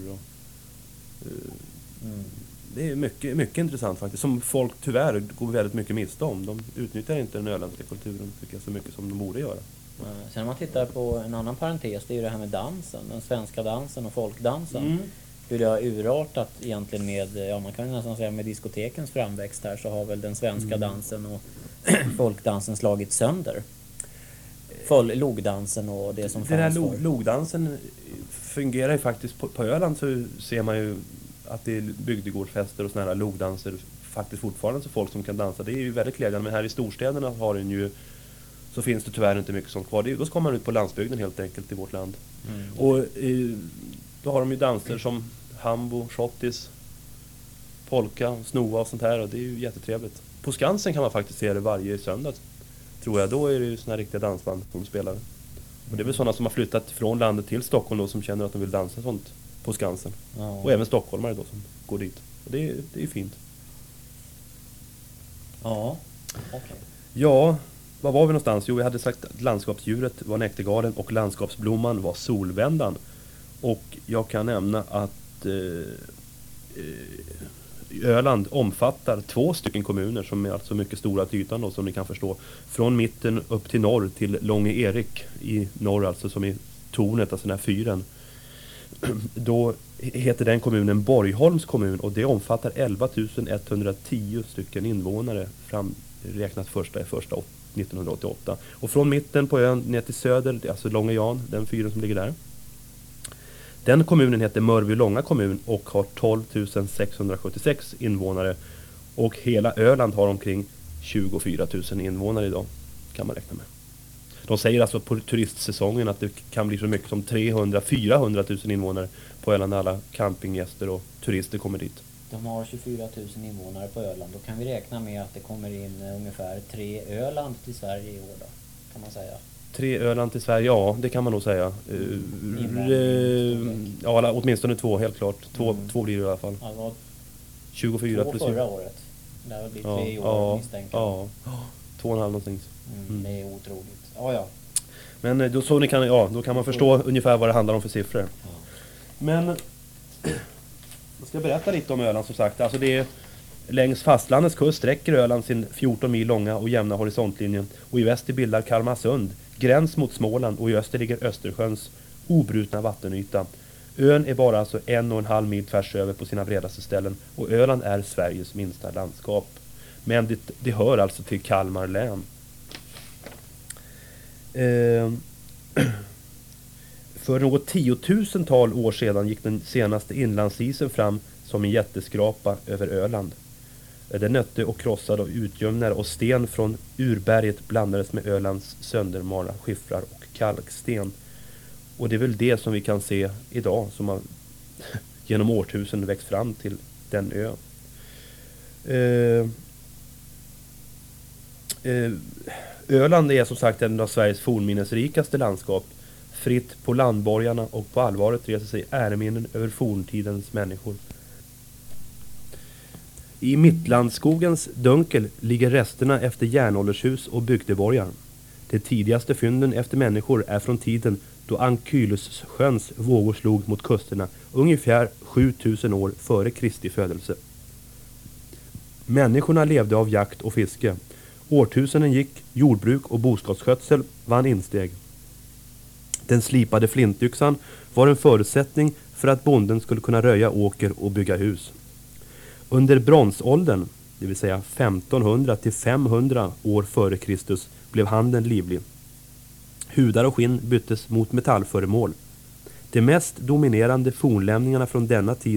Det är mycket intressant faktiskt, som folk tyvärr går väldigt mycket miste om. De utnyttjar inte den öländska kulturen tycker jag, så mycket som de borde göra. Sen om man tittar på en annan parentes, det är ju det här med dansen, den svenska dansen och folkdansen. Hur det har urartat egentligen med, ja man kan nästan säga med diskotekens framväxt här, så har väl den svenska dansen och folkdansen slagit sönder. Logdansen och det som fanns. Den här logdansen fungerar ju faktiskt på Öland, så ser man ju att det är bygdegårdsfester och såna här logdanser faktiskt fortfarande, så folk som kan dansa. Det är ju väldigt glädjande, men här i storstäderna har den ju, så finns det tyvärr inte mycket sånt kvar. Då ska man ut på landsbygden helt enkelt i vårt land. Och då har de ju danser som hambo, schottis, polka, snoa och sånt här, och det är ju jättetrevligt. På Skansen kan man faktiskt se det varje söndag, tror jag. Då är det ju såna här riktiga dansband som spelar. Och det är väl sådana som har flyttat från landet till Stockholm då, som känner att de vill dansa sånt på Skansen. Och även stockholmare då som går dit. Och det är fint. Ja, okej. Ja, var var vi någonstans? Jo, jag hade sagt att landskapsdjuret var näktergalen och landskapsblomman var solvändan. Och jag kan nämna att Öland omfattar 2 stycken kommuner som är alltså mycket stora till ytan då, som ni kan förstå. Från mitten upp till norr till Långe Erik i norr, alltså som i tornet, alltså den här fyren. Då heter den kommunen Borgholms kommun, och det omfattar 11 110 stycken invånare räknat första 1988. Och från mitten på ön ner till söder, alltså Långe Jan, den fyren som ligger där. Den kommunen heter Mörby-Långa kommun och har 12 676 invånare. Och hela Öland har omkring 24 000 invånare idag, kan man räkna med. De säger alltså på turistsäsongen att det kan bli så mycket som 300-400 000 invånare på Öland när alla campinggäster och turister kommer dit. De har 24 000 invånare på Öland. Då kan vi räkna med att det kommer in ungefär 3 Öland till Sverige i år då, kan man säga. 3 Öland till Sverige, ja det kan man nog säga. Ja, åtminstone 2 helt klart. 2 blir det i alla fall. Ja, 24 2 plus förra året. Det har blivit 3 i år misstänker jag. Ja, 2,5 någonting. Det är otroligt. Ja. Men då, så ni kan, då kan man förstå ungefär vad det handlar om för siffror. Ja. Men jag ska berätta lite om Öland som sagt. Alltså det är, längs fastlandets kust sträcker Öland sin 14 mil långa och jämna horisontlinjen. Och i väster bildar Kalmarsund gräns mot Småland, och i öster ligger Östersjöns obrutna vattenyta. Ön är bara alltså 1,5 mil tvärs över på sina bredaste ställen, och Öland är Sveriges minsta landskap. Men det hör alltså till Kalmar län. För något 10 000-tal år sedan gick den senaste inlandsisen fram som en jätteskrapa över Öland. Den nötte och krossade och utjämnare och sten från urberget blandades med Ölands söndermalda skiffrar och kalksten. Och det är väl det som vi kan se idag, som har genom årtusenden växt fram till den ön. Öland är som sagt en av Sveriges fornminnesrikaste landskap. Fritt på landborgarna och på allvaret reser sig äreminnen över forntidens människor. I Mittlandskogens dunkel ligger resterna efter järnåldershus och bygdeborgar. De tidigaste fynden efter människor är från tiden då Ankylussjöns vågor slog mot kusterna ungefär 7000 år före Kristi födelse. Människorna levde av jakt och fiske. Årtusenden gick, jordbruk och boskapsskötsel vann insteg. Den slipade flintyxan var en förutsättning för att bonden skulle kunna röja åker och bygga hus. Under bronsåldern, det vill säga 1500 till 500 år före Kristus, blev handeln livlig. Hudar och skinn byttes mot metallföremål. De mest dominerande fornlämningarna från denna tid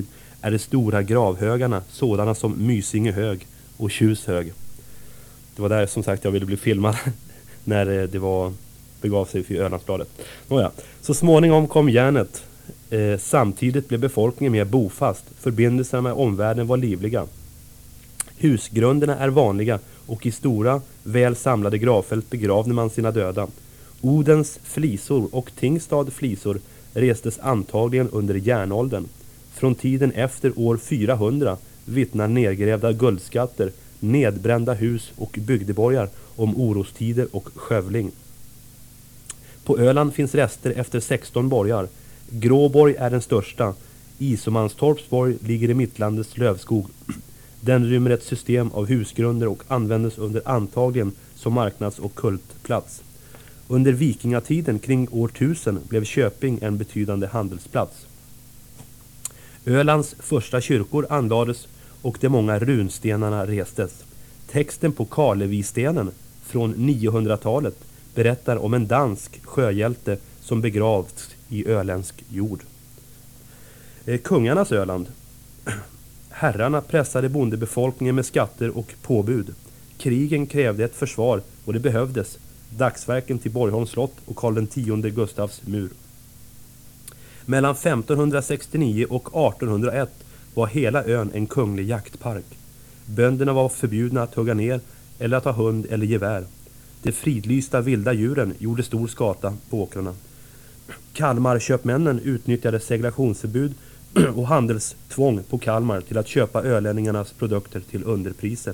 är de stora gravhögarna sådana som Mysingehög och Tjushög. Det var där som sagt jag ville bli filmad när det begav sig för Ölandsbladet. Nåja, så småningom kom järnet. Samtidigt blev befolkningen mer bofast. Förbindelserna med omvärlden var livliga. Husgrunderna är vanliga och i stora, väl samlade gravfält begravde man sina döda. Odens flisor och Tingstad flisor restes antagligen under järnåldern. Från tiden efter år 400 vittnar nedgrävda guldskatter, nedbrända hus och bygdeborgar om orostider och skövling. På Öland finns rester efter 16 borgar. Gråborg är den största. Isomanstorpsborg ligger i Mittlandets lövskog. Den rymmer ett system av husgrunder och användes under antagligen som marknads- och kultplats. Under vikingatiden kring år 1000 blev Köping en betydande handelsplats. Ölands första kyrkor anlades och de många runstenarna restes. Texten på Karlevistenen från 900-talet berättar om en dansk sjöhjälte som begravts i öländsk jord. Kungarnas Öland. Herrarna pressade bondebefolkningen med skatter och påbud. Krigen krävde ett försvar och det behövdes. Dagsverken till Borgholms slott och Karl X Gustavs mur. Mellan 1569 och 1801 var hela ön en kunglig jaktpark. Bönderna var förbjudna att hugga ner eller att ha hund eller gevär. De fridlysta vilda djuren gjorde stor skada på åkrarna. Kalmarköpmännen utnyttjade seglationsförbud och handelstvång på Kalmar till att köpa ölänningarnas produkter till underpriser.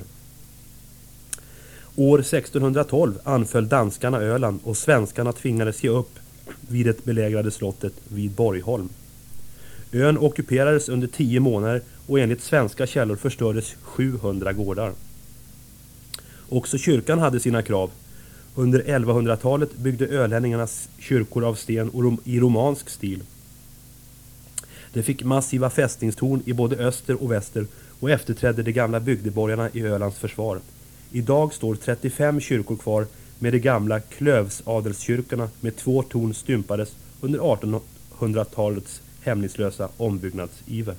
År 1612 anföll danskarna Öland och svenskarna tvingades ge upp vid det belägrade slottet vid Borgholm. Ön ockuperades under 10 månader och enligt svenska källor förstördes 700 gårdar. Också kyrkan hade sina krav. Under 1100-talet byggde ölänningarnas kyrkor av sten i romansk stil. De fick massiva fästningstorn i både öster och väster och efterträdde de gamla bygdeborgarna i Ölands försvar. Idag står 35 kyrkor kvar med de gamla klövsadelskyrkorna med 2 torn stympades under 1800-talets hämningslösa ombyggnadsiver.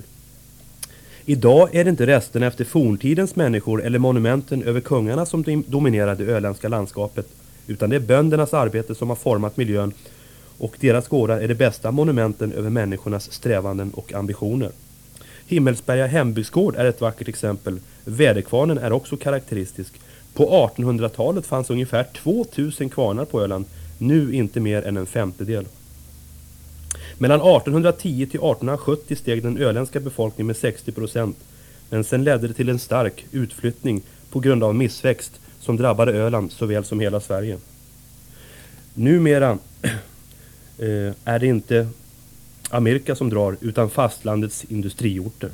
Idag är det inte resten efter forntidens människor eller monumenten över kungarna som dominerar det öländska landskapet, utan det är böndernas arbete som har format miljön och deras gårdar är de bästa monumenten över människornas strävanden och ambitioner. Himmelsberga hembygdsgård är ett vackert exempel. Väderkvarnen är också karaktäristisk. På 1800-talet fanns ungefär 2000 kvarnar på Öland, nu inte mer än en femtedel. Mellan 1810 till 1870 steg den öländska befolkningen med 60%, men sen ledde det till en stark utflyttning på grund av missväxt som drabbade Öland såväl som hela Sverige. Numera är det inte Amerika som drar utan fastlandets industriorter.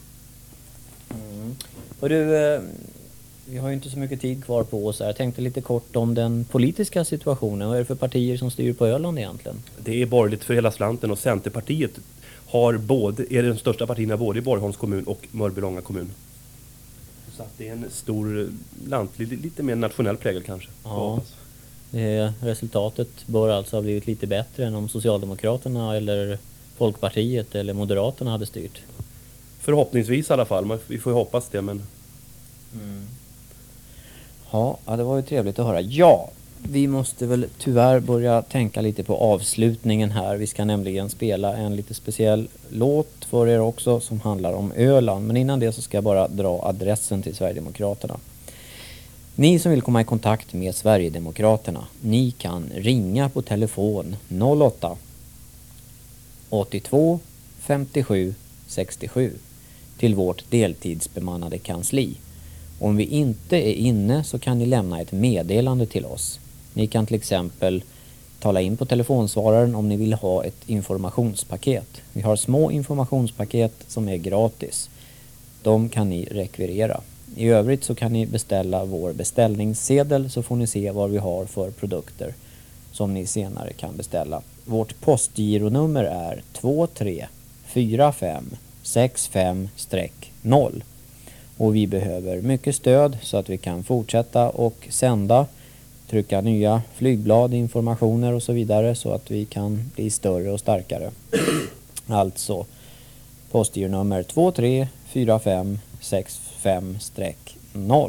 Och du, vi har ju inte så mycket tid kvar på oss här. Jag tänkte lite kort om den politiska situationen. Vad är det för partier som styr på Öland egentligen? Det är borgerligt för hela slanten och Centerpartiet är den största partierna både i Borgholms kommun och Mörbylånga kommun. Så att det är en stor lite mer nationell prägel kanske. Ja. Resultatet bör alltså ha blivit lite bättre än om Socialdemokraterna eller Folkpartiet eller Moderaterna hade styrt. Förhoppningsvis i alla fall, vi får ju hoppas det. Men... Ja, det var ju trevligt att höra. Ja, vi måste väl tyvärr börja tänka lite på avslutningen här. Vi ska nämligen spela en lite speciell låt för er också som handlar om Öland. Men innan det så ska jag bara dra adressen till Sverigedemokraterna. Ni som vill komma i kontakt med Sverigedemokraterna, ni kan ringa på telefon 08 82 57 67 till vårt deltidsbemannade kansli. Om vi inte är inne så kan ni lämna ett meddelande till oss. Ni kan till exempel tala in på telefonsvararen om ni vill ha ett informationspaket. Vi har små informationspaket som är gratis. De kan ni rekvirera. I övrigt så kan ni beställa vår beställningssedel så får ni se vad vi har för produkter som ni senare kan beställa. Vårt postgironummer är 234565-0 och vi behöver mycket stöd så att vi kan fortsätta och sända, trycka nya flygblad, informationer och så vidare så att vi kan bli större och starkare. Alltså postgironummer 2345665-0.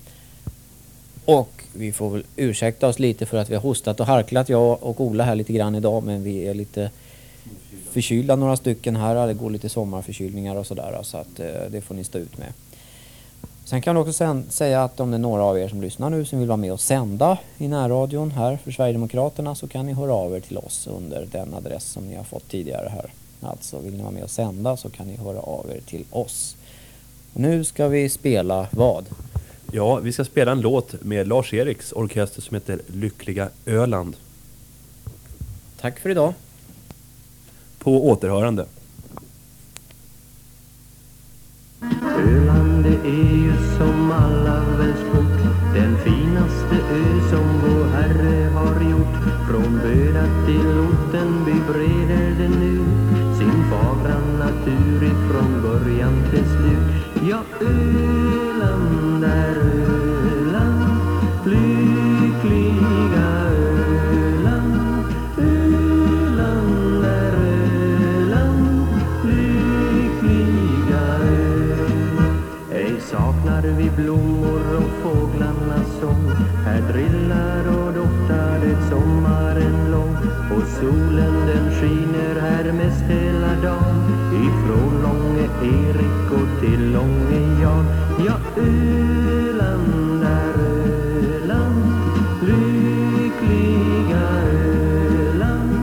Och vi får väl ursäkta oss lite för att vi har hostat och harklat, jag och Ola här lite grann idag, men vi är lite förkylda några stycken här. Det går lite sommarförkylningar och sådär, så att det får ni stå ut med. Sen kan jag också säga att om det är några av er som lyssnar nu som vill vara med och sända i närradion här för Sverigedemokraterna, så kan ni höra av er till oss under den adress som ni har fått tidigare här. Alltså vill ni vara med och sända så kan ni höra av er till oss. Och nu ska vi spela vad? Ja, vi ska spela en låt med Lars Eriks orkester som heter Lyckliga Öland. Tack för idag. På återhörande. Öland det är ju som alla väl sport, den finaste ö som vår Herre har gjort. Från Böda till Ottenby breder den nu sin fagra natur ifrån början till slut. Ja, Öland är Öland, lyckliga Öland. Öland är Öland, lyckliga Öland. Ej saknar vi blommor och fåglarnas sång. Här drillar och doftar det sommaren lång. Och solen den skiner här mest hela dagen. Ifrån Långe Erik och till Långe Jan. Ja, Öland är Öland, lyckliga Öland.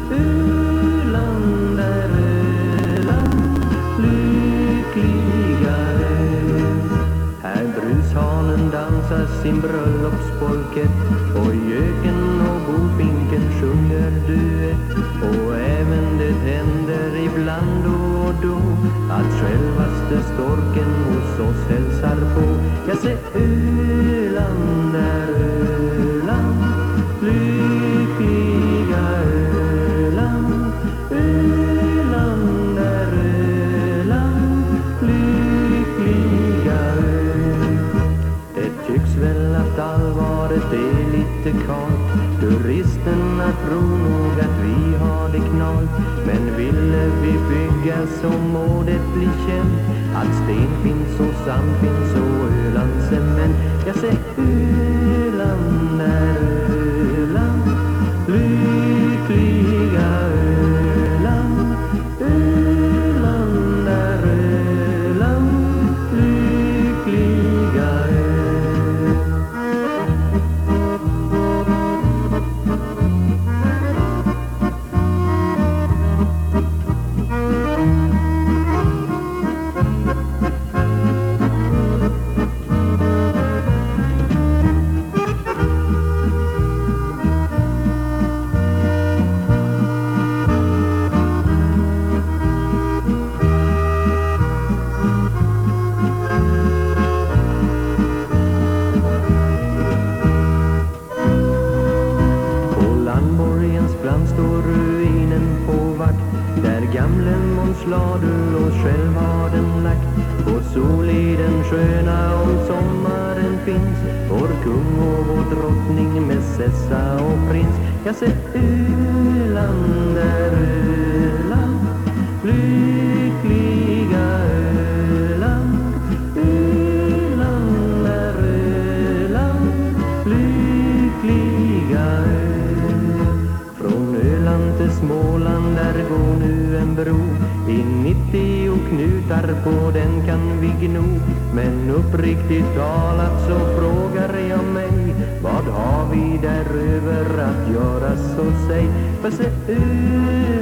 Öland är Öland, lyckliga Öland. Här brushanen dansar sin bröllopspolkett. Och göken och bofinken sjunger duett. Och även det händer ibland och då att självaste storken hos oss hälsar på. Jag ser Öland är Öland, lyckliga Öland. Öland är Öland, lyckliga Öland. Det tycks väl att allvaret är lite kallt. Turisterna tror nog att vi har det knallt. Men ville vi bygga så må det bli känt att sten finns och sand finns och Öland cement. Jag säger Öland är Öland, lyckliga Öland. Öland är Öland, lyckliga Öland. Står ruinen på vakt, där gamle Måns Ladul och själv har den lagt. På Soliden sköna om sommaren finns, vår kung och vår drottning med sessa och prins. Jag ser Öland är Öland, lyckliga Öland. Öland är Öland, lyckliga Öland. Från Öland till Småland där går nu en bro. I 90 knutar på den kan vi gno. Men uppriktigt talat så frågar jag mig, vad har vi däröver att göra, så säg. För se